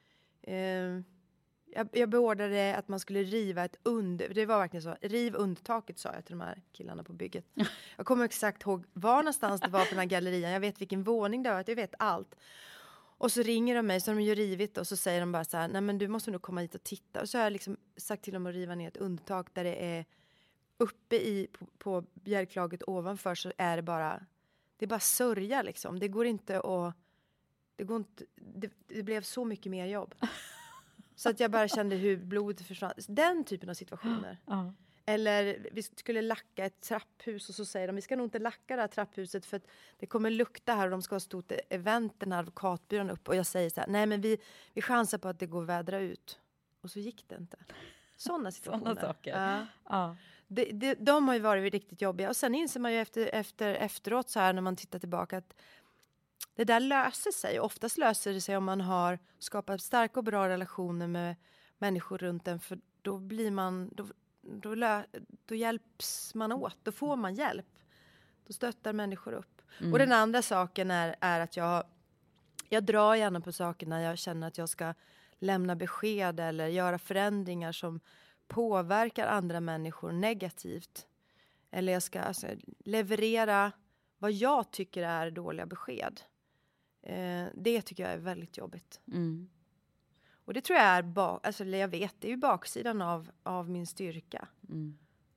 Eh, jag, jag beordrade att man skulle riva ett under... Det var verkligen så. Riv undertaket, sa jag till de här killarna på bygget. Jag kommer exakt ihåg var någonstans det var på den här gallerian. Jag vet vilken våning det var. Jag vet allt. Och så ringer de mig, så har de ju rivit. Och så säger de bara så här, nej men du måste nog komma hit och titta. Och så har jag liksom sagt till dem att riva ner ett undertak där det är uppe i, på, på bjälklaget ovanför så är det bara... Det är bara sörja liksom. Det går inte att... Det, går inte, det, det blev så mycket mer jobb. Så att jag bara kände hur blodet försvann. Den typen av situationer. Ja. Eller vi skulle lacka ett trapphus och så säger de, vi ska nog inte lacka det här trapphuset för att det kommer lukta här och de ska ha stort event, den här advokatbyrån upp. Och jag säger så här, nej men vi, vi chansar på att det går att vädra ut. Och så gick det inte. Sådana situationer. Sådana saker. Ja. Ja. Det, det, de har ju varit riktigt jobbiga. Och sen inser man ju efter, efter, efteråt så här när man tittar tillbaka att det där löser sig. Oftast löser det sig om man har skapat starka och bra relationer med människor runt en. För då blir man, då, då, lö, då hjälps man åt. Då får man hjälp. Då stöttar människor upp. Mm. Och den andra saken är, är att jag, jag drar gärna på saker när jag känner att jag ska lämna besked eller göra förändringar som påverkar andra människor negativt. Eller jag ska alltså, leverera vad jag tycker är dåliga besked. Eh, det tycker jag är väldigt jobbigt. Mm. Och det tror jag är, ba- alltså, jag vet, det är ju baksidan av, av min styrka. Mm.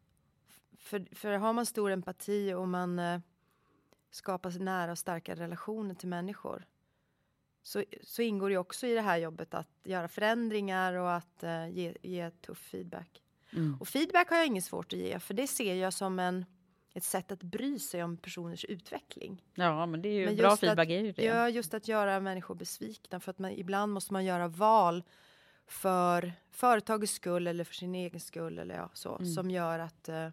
För, för har man stor empati och man eh, skapar sig nära och starka relationer till människor. Så, så ingår det också i det här jobbet att göra förändringar och att eh, ge, ge tuff feedback. Mm. Och feedback har jag inget svårt att ge, för det ser jag som en, ett sätt att bry sig om personers utveckling. Ja, men det är ju men bra feedback att, är ju det. Ja, just att göra människor besvikna, för att man, ibland måste man göra val för företagets skull eller för sin egen skull eller ja, så, mm. som gör att eh,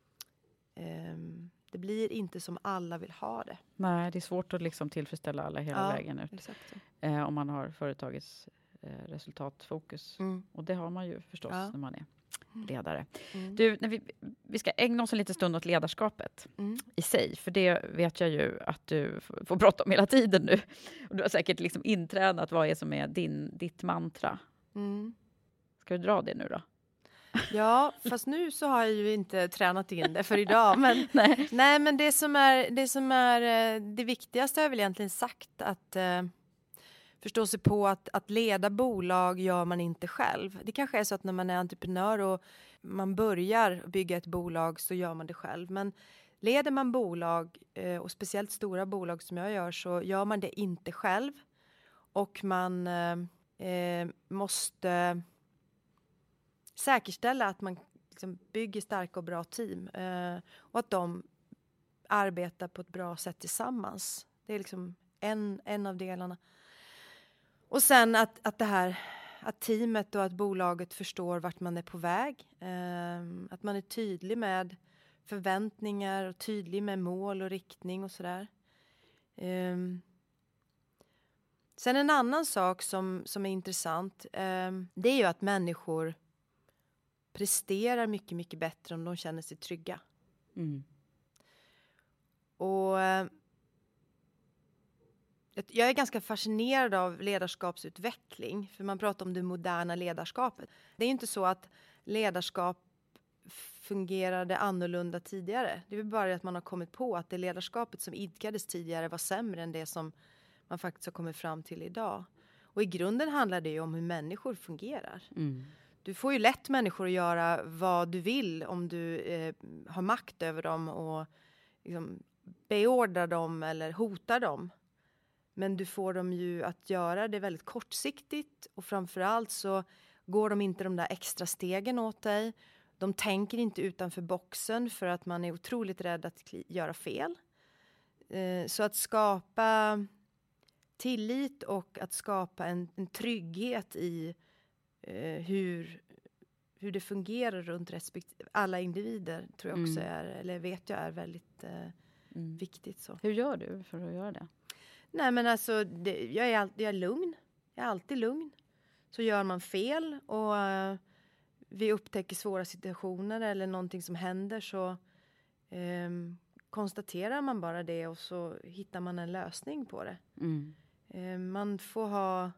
eh, det blir inte som alla vill ha det. Nej, det är svårt att liksom tillfredsställa alla hela ja, vägen ut. Exakt. Eh, om man har företagets eh, resultatfokus. Mm. Och det har man ju förstås ja. när man är ledare. Mm. Du, när vi, vi ska ägna oss en liten stund åt ledarskapet mm. i sig. För det vet jag ju att du f- får prata om hela tiden nu. Och du har säkert liksom intränat vad är som är din, ditt mantra. Mm. Ska du dra det nu då? Ja, fast nu så har jag ju inte tränat in det för idag. Men, nej. nej, men det som är det, som är, det viktigaste har jag väl egentligen sagt. Att eh, förstå sig på att, att leda bolag gör man inte själv. Det kanske är så att när man är entreprenör och man börjar bygga ett bolag så gör man det själv. Men leder man bolag, eh, och speciellt stora bolag som jag gör, så gör man det inte själv. Och man eh, måste säkerställa att man liksom bygger starka och bra team. Eh, och att de arbetar på ett bra sätt tillsammans. Det är liksom en, en av delarna. Och sen att, att det här att teamet och att bolaget förstår vart man är på väg. Um, att man är tydlig med förväntningar och tydlig med mål och riktning och sådär. Um, sen en annan sak som, som är intressant, um, det är ju att människor presterar mycket, mycket bättre om de känner sig trygga. Mm. Och um, jag är ganska fascinerad av ledarskapsutveckling. För man pratar om det moderna ledarskapet. Det är ju inte så att ledarskap fungerade annorlunda tidigare. Det är bara att man har kommit på att det ledarskapet som idkades tidigare var sämre än det som man faktiskt har kommit fram till idag. Och i grunden handlar det ju om hur människor fungerar. Mm. Du får ju lätt människor att göra vad du vill om du eh, har makt över dem och liksom, beordrar dem eller hotar dem. Men du får dem ju att göra det väldigt kortsiktigt. Och framförallt så går de inte de där extra stegen åt dig. De tänker inte utanför boxen för att man är otroligt rädd att kli- göra fel. Eh, så att skapa tillit och att skapa en, en trygghet i eh, hur, hur det fungerar runt respekt- alla individer tror jag också Mm. är, eller vet jag är väldigt eh, mm. viktigt. Så. Hur gör du för att göra det? Nej men alltså, det, jag, är all, jag är lugn. Jag är alltid lugn. Så gör man fel och uh, vi upptäcker svåra situationer eller någonting som händer så um, konstaterar man bara det och så hittar man en lösning på det. Mm. Um, man får ha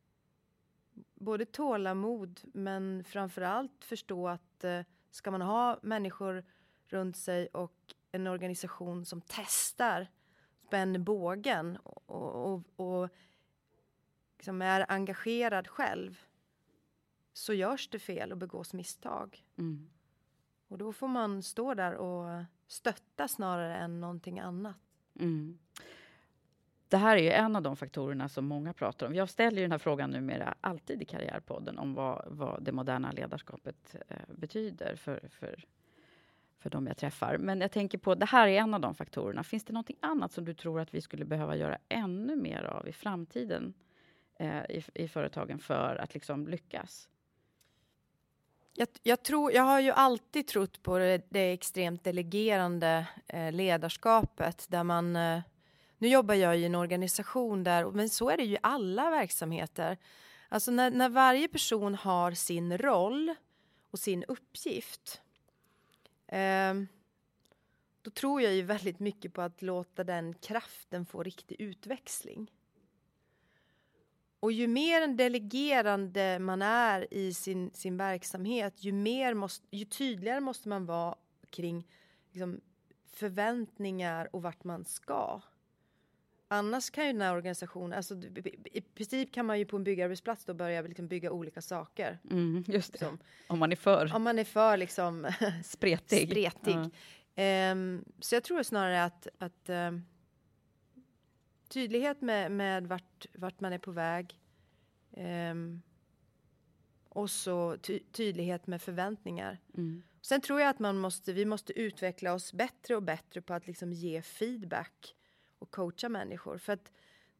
både tålamod men framförallt förstå att uh, ska man ha människor runt sig och en organisation som testar spänner bågen och, och, och liksom är engagerad själv så görs det fel och begås misstag. Mm. Och då får man stå där och stötta snarare än någonting annat. Mm. Det här är ju en av de faktorerna som många pratar om. Jag ställer ju den här frågan numera alltid i Karriärpodden om vad, vad det moderna ledarskapet eh, betyder för, för för de jag träffar. Men jag tänker på, det här är en av de faktorerna. Finns det någonting annat som du tror att vi skulle behöva göra ännu mer av i framtiden eh, i, i företagen för att liksom lyckas? Jag, jag, tror, jag har ju alltid trott på det, det extremt delegerande eh, ledarskapet där man, eh, nu jobbar jag i en organisation där, men så är det ju i alla verksamheter. Alltså när, när varje person har sin roll och sin uppgift, Um, då tror jag ju väldigt mycket på att låta den kraften få riktig utväxling. Och ju mer en delegerande man är i sin, sin verksamhet, ju, mer måste, ju tydligare måste man vara kring liksom, förväntningar och vart man ska. Annars kan ju den här organisationen, alltså, i princip kan man ju på en byggarbetsplats då börja liksom bygga olika saker. Mm, just det. Som, om man är för. Om man är för liksom spretig. spretig. Ja. Um, så jag tror snarare att, att um, tydlighet med, med vart, vart man är på väg. Um, och så ty- tydlighet med förväntningar. Mm. Sen tror jag att man måste, vi måste utveckla oss bättre och bättre på att liksom ge feedback och coacha människor. För att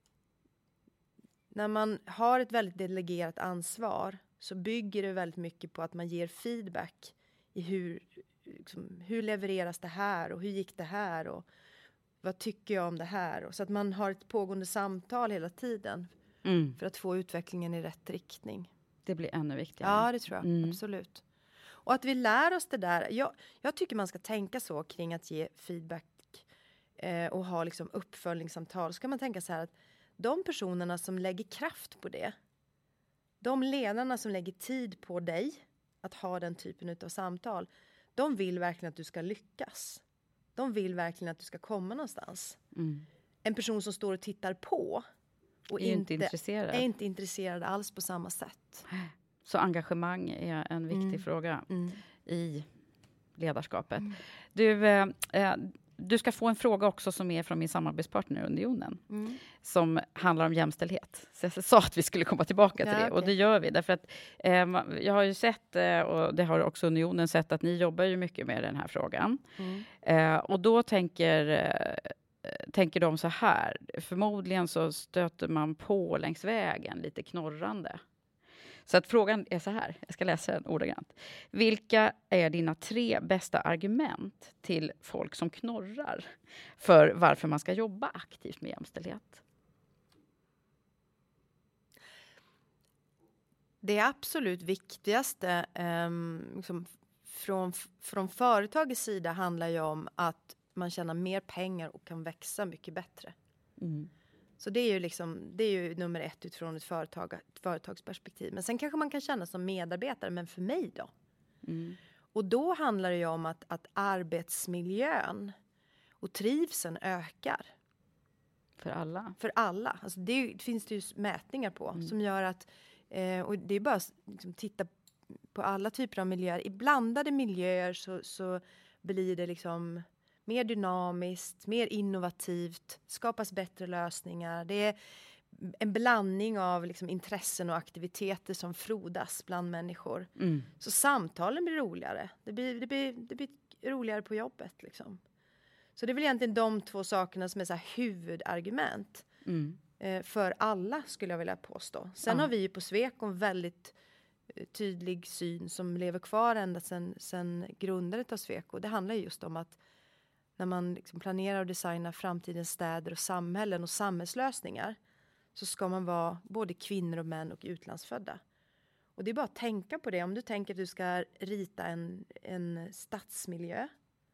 när man har ett väldigt delegerat ansvar så bygger det väldigt mycket på att man ger feedback i hur, liksom, hur levereras det här och hur gick det här och vad tycker jag om det här. Och så att man har ett pågående samtal hela tiden mm. för att få utvecklingen i rätt riktning. Det blir ännu viktigare. Ja, det tror jag. Mm. Absolut. Och att vi lär oss det där. Jag, jag tycker man ska tänka så kring att ge feedback eh, och ha liksom uppföljningssamtal. Så ska man tänka så här att de personerna som lägger kraft på det, de ledarna som lägger tid på dig att ha den typen av samtal, de vill verkligen att du ska lyckas. De vill verkligen att du ska komma någonstans. Mm. En person som står och tittar på och är inte, inte intresserad. är inte intresserad alls på samma sätt. Så engagemang är en viktig Mm. fråga Mm. i ledarskapet. Mm. Du, eh, du ska få en fråga också som är från min samarbetspartner Unionen. Mm. Som handlar om jämställdhet. Så jag sa att vi skulle komma tillbaka till Ja, det. okay. Och det gör vi. Därför att eh, jag har ju sett, eh, och det har också Unionen sett, att ni jobbar ju mycket med den här frågan. Mm. Eh, och då tänker... Eh, tänker de så här. Förmodligen så stöter man på längs vägen lite knorrande. Så att frågan är så här, jag ska läsa den ordagrant. Vilka är dina tre bästa argument till folk som knorrar för varför man ska jobba aktivt med jämställdhet? Det absolut viktigaste eh, liksom från, från företagets sida handlar ju om att man tjänar mer pengar och kan växa mycket bättre. Mm. Så det är ju liksom, det är ju nummer ett utifrån ett, företag, ett företagsperspektiv. Men sen kanske man kan känna som medarbetare, men för mig då? Mm. Och då handlar det ju om att, att arbetsmiljön och trivseln ökar. För alla? För alla. Alltså det, det finns det ju mätningar på mm. som gör att, eh, och det är bara att liksom, titta på alla typer av miljöer. I blandade miljöer så, så blir det liksom mer dynamiskt, mer innovativt, skapas bättre lösningar. Det är en blandning av liksom intressen och aktiviteter som frodas bland människor. Mm. Så samtalen blir roligare. Det blir, det blir, det blir roligare på jobbet. Liksom. Så det är väl egentligen de två sakerna som är så här huvudargument mm. eh, för alla, skulle jag vilja påstå. Sen ja. har vi ju på Sweco en väldigt eh, tydlig syn som lever kvar ända sedan, sedan grundandet av Sweco. Det handlar just om att när man liksom planerar och designar framtidens städer och samhällen och samhällslösningar, så ska man vara både kvinnor och män och utlandsfödda. Och det är bara att tänka på det. Om du tänker att du ska rita en, en stadsmiljö.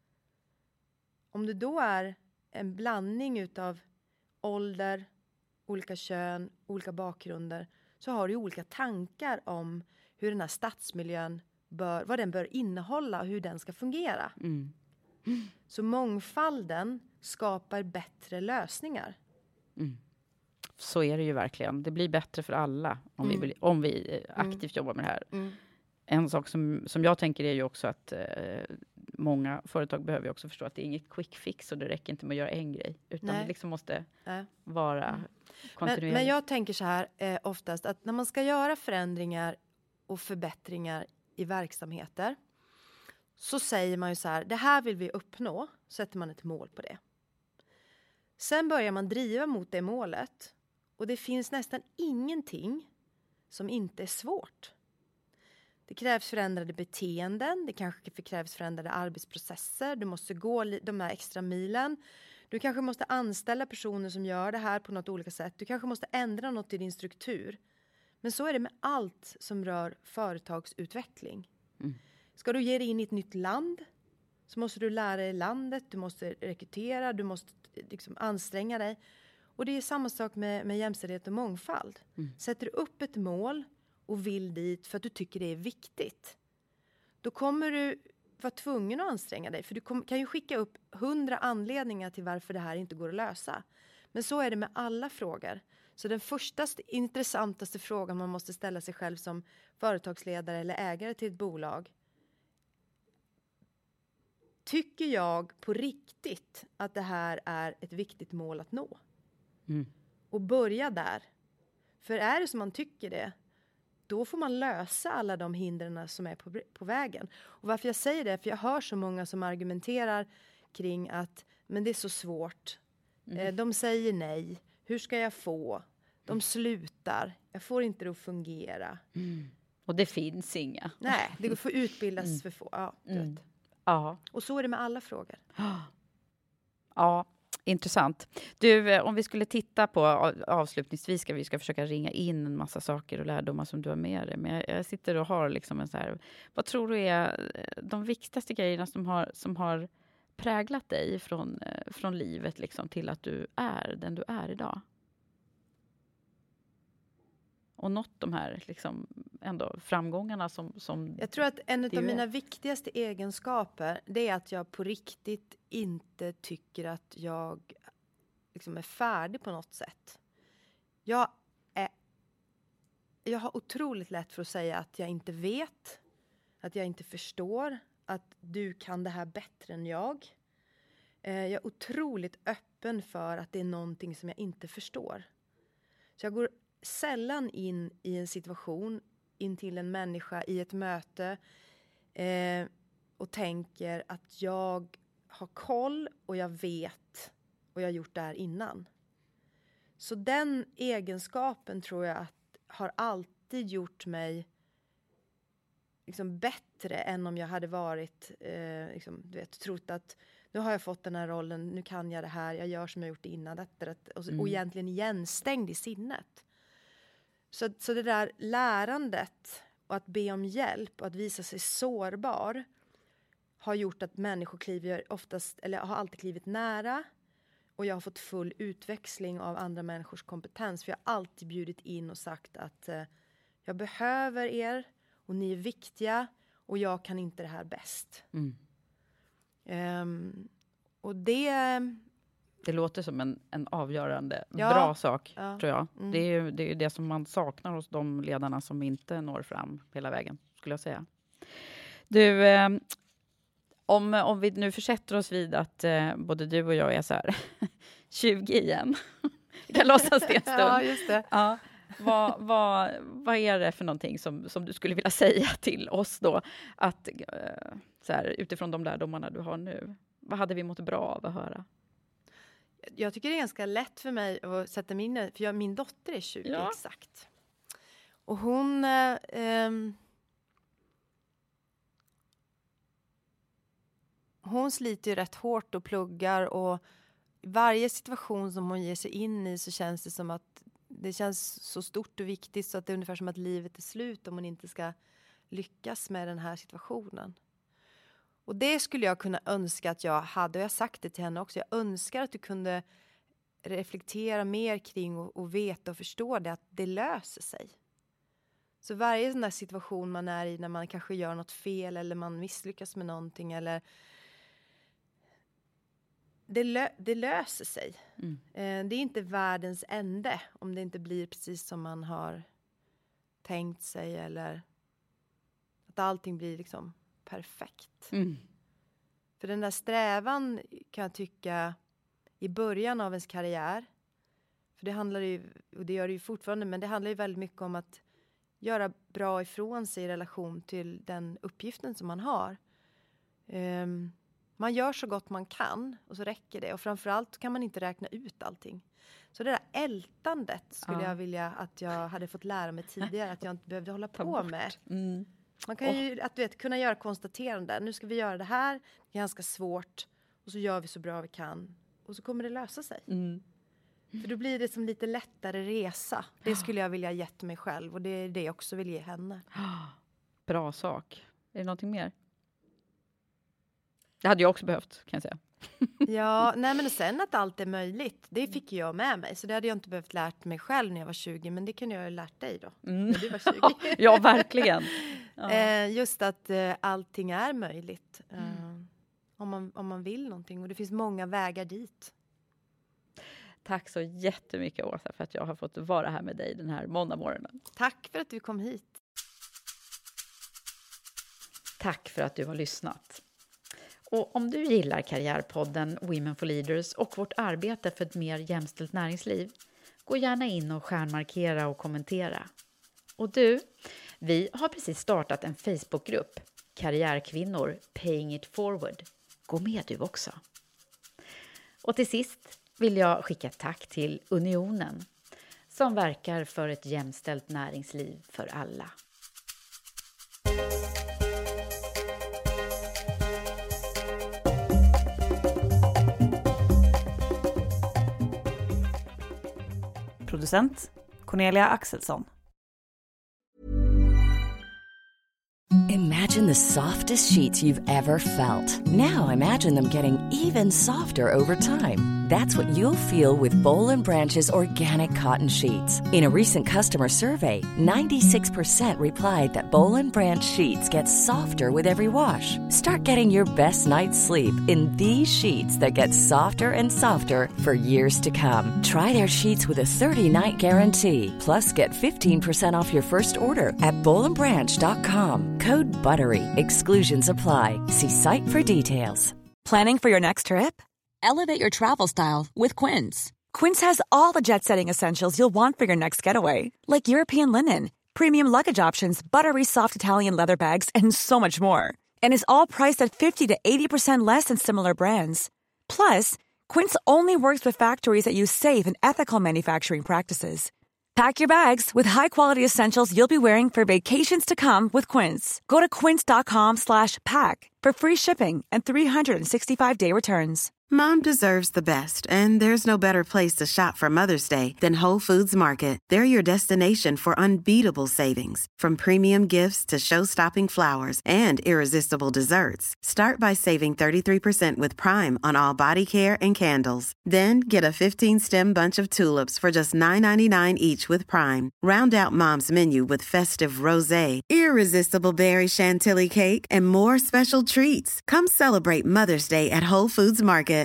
Om du då är en blandning utav ålder, olika kön, olika bakgrunder, så har du olika tankar om hur den här stadsmiljön bör, vad den bör innehålla och hur den ska fungera. Mm. Så mångfalden skapar bättre lösningar. Mm. Så är det ju verkligen. Det blir bättre för alla om, mm. vi, om vi aktivt mm. jobbar med det här. Mm. En sak som, som jag tänker är ju också att eh, många företag behöver ju också förstå att det är inget quick fix och det räcker inte med att göra en grej. Utan Nej. det liksom måste Nej. vara mm. kontinuerligt. Men, men jag tänker så här eh, oftast att när man ska göra förändringar och förbättringar i verksamheter, så säger man ju så här, det här vill vi uppnå, sätter man ett mål på det. Sen börjar man driva mot det målet, och det finns nästan ingenting som inte är svårt. Det krävs förändrade beteenden, det kanske krävs förändrade arbetsprocesser, du måste gå de här extra milen. Du kanske måste anställa personer som gör det här på något olika sätt. Du kanske måste ändra något i din struktur. Men så är det med allt som rör företagsutveckling. Mm. Ska du ge dig in i ett nytt land, så måste du lära dig landet, du måste rekrytera, du måste liksom anstränga dig. Och det är samma sak med, med jämställdhet och mångfald. Mm. Sätter du upp ett mål och vill dit för att du tycker det är viktigt, då kommer du vara tvungen att anstränga dig. För du kom, kan ju skicka upp hundra anledningar till varför det här inte går att lösa. Men så är det med alla frågor. Så den första intressantaste frågan man måste ställa sig själv som företagsledare eller ägare till ett bolag: tycker jag på riktigt att det här är ett viktigt mål att nå? Mm. Och börja där. För är det som man tycker det, då får man lösa alla de hindren som är på, på vägen. Och varför jag säger det, för jag hör så många som argumenterar kring att men det är så svårt. Mm. Eh, de säger nej. Hur ska jag få? De mm. slutar. Jag får inte det att fungera. Mm. Och det finns inga. Nej, det får utbildas mm. för få. Ja, du mm. vet. Ja. Och så är det med alla frågor. Ja, intressant. Du, om vi skulle titta på, avslutningsvis ska vi ska försöka ringa in en massa saker och lärdomar som du har med dig. Men jag, jag sitter och har liksom en så här, vad tror du är de viktigaste grejerna som har, som har präglat dig från, från livet liksom till att du är den du är idag? Och nått de här liksom ändå framgångarna som, som jag tror att en av mina viktigaste egenskaper, det är att jag på riktigt inte tycker att jag liksom är färdig på något sätt. Jag är jag har otroligt lätt för att säga att jag inte vet, att jag inte förstår, att du kan det här bättre än jag. Jag är otroligt öppen för att det är någonting som jag inte förstår. Så jag går sällan in i en situation, in till en människa i ett möte eh, och tänker att jag har koll och jag vet och jag har gjort det här innan. Så den egenskapen tror jag att har allt, alltid gjort mig liksom bättre än om jag hade varit eh, liksom, du vet, trott att nu har jag fått den här rollen, nu kan jag det här, jag gör som jag gjort innan detta, och, mm. och egentligen igenstängd i sinnet. Så, så det där lärandet och att be om hjälp och att visa sig sårbar har gjort att människor kliver oftast, eller har alltid klivit nära, och jag har fått full utväxling av andra människors kompetens, för jag har alltid bjudit in och sagt att eh, jag behöver er och ni är viktiga och jag kan inte det här bäst. Mm. Um, och det... Det låter som en, en avgörande, ja, bra sak, ja, tror jag. Mm. Det är ju det, är det som man saknar hos de ledarna som inte når fram hela vägen, skulle jag säga. Du, eh, om, om vi nu försätter oss vid att eh, både du och jag är så här tjugo igen. Vi kan låtsas det en stund. Ja, just det. Ja. Vad, vad, vad är det för någonting som, som du skulle vilja säga till oss då? Att, eh, så här, utifrån de lärdomarna du har nu. Vad hade vi mått bra av att höra? Jag tycker det är ganska lätt för mig att sätta mig in i, för jag, min dotter är tjugo, ja. Exakt. Och hon... Eh, eh, hon sliter ju rätt hårt och pluggar, och varje situation som hon ger sig in i så känns det som att det känns så stort och viktigt så att det är ungefär som att livet är slut om hon inte ska lyckas med den här situationen. Och det skulle jag kunna önska att jag hade, och jag har sagt det till henne också. Jag önskar att du kunde reflektera mer kring och, och veta och förstå det, att det löser sig. Så varje sån där situation man är i när man kanske gör något fel eller man misslyckas med någonting, eller det, lö- det löser sig. Mm. Eh, det är inte världens ände om det inte blir precis som man har tänkt sig, eller att allting blir liksom perfekt. Mm. För den där strävan kan jag tycka i början av ens karriär, för det handlar ju, och det gör det ju fortfarande, men det handlar ju väldigt mycket om att göra bra ifrån sig i relation till den uppgiften som man har. Um, man gör så gott man kan och så räcker det, och framförallt kan man inte räkna ut allting. Så det där ältandet skulle ja. jag vilja att jag hade fått lära mig tidigare, att jag inte behövde hålla på med. Mm. Man kan ju att, du vet, kunna göra konstaterande. Nu ska vi göra det här. Det är ganska svårt. Och så gör vi så bra vi kan. Och så kommer det lösa sig. Mm. För då blir det som lite lättare resa. Det skulle jag vilja ge mig själv. Och det är det jag också vill ge henne. Bra sak. Är det någonting mer? Det hade jag också behövt, kan jag säga. Ja, nej men sen att allt är möjligt. Det fick jag med mig. Så det hade jag inte behövt lärt mig själv när jag var tjugo. Men det kunde jag ju lärt dig då. Mm. När du var tjugo. Ja, verkligen. Ja. Eh, just att eh, allting är möjligt. Eh, mm. om, man, om man vill någonting. Och det finns många vägar dit. Tack så jättemycket, Åsa, för att jag har fått vara här med dig den här måndagmorgonen. Tack för att du kom hit. Tack för att du har lyssnat. Och om du gillar Karriärpodden Women for Leaders och vårt arbete för ett mer jämställt näringsliv, gå gärna in och stjärnmarkera och kommentera. Och du, vi har precis startat en Facebookgrupp, Karriärkvinnor Paying It Forward. Gå med du också. Och till sist vill jag skicka ett tack till Unionen som verkar för ett jämställt näringsliv för alla. Producent Cornelia Axelsson. Imagine the softest sheets you've ever felt. Now imagine them getting even softer over time. That's what you'll feel with Boll and Branch's organic cotton sheets. In a recent customer survey, ninety-six percent replied that Boll and Branch sheets get softer with every wash. Start getting your best night's sleep in these sheets that get softer and softer for years to come. Try their sheets with a thirty-night guarantee. Plus, get fifteen percent off your first order at boll and branch dot com. Code BUTTERY. Exclusions apply. See site for details. Planning for your next trip? Elevate your travel style with Quince. Quince has all the jet-setting essentials you'll want for your next getaway, like European linen, premium luggage options, buttery soft Italian leather bags, and so much more. And is all priced at fifty to eighty percent less than similar brands. Plus, Quince only works with factories that use safe and ethical manufacturing practices. Pack your bags with high-quality essentials you'll be wearing for vacations to come with Quince. Go to quince.com slash pack for free shipping and three sixty-five day returns. Mom deserves the best, and there's no better place to shop for Mother's Day than Whole Foods Market. They're your destination for unbeatable savings, from premium gifts to show-stopping flowers and irresistible desserts. Start by saving thirty-three percent with Prime on all body care and candles. Then get a fifteen-stem bunch of tulips for just nine ninety-nine each with Prime. Round out Mom's menu with festive rosé, irresistible berry chantilly cake, and more special treats. Come celebrate Mother's Day at Whole Foods Market.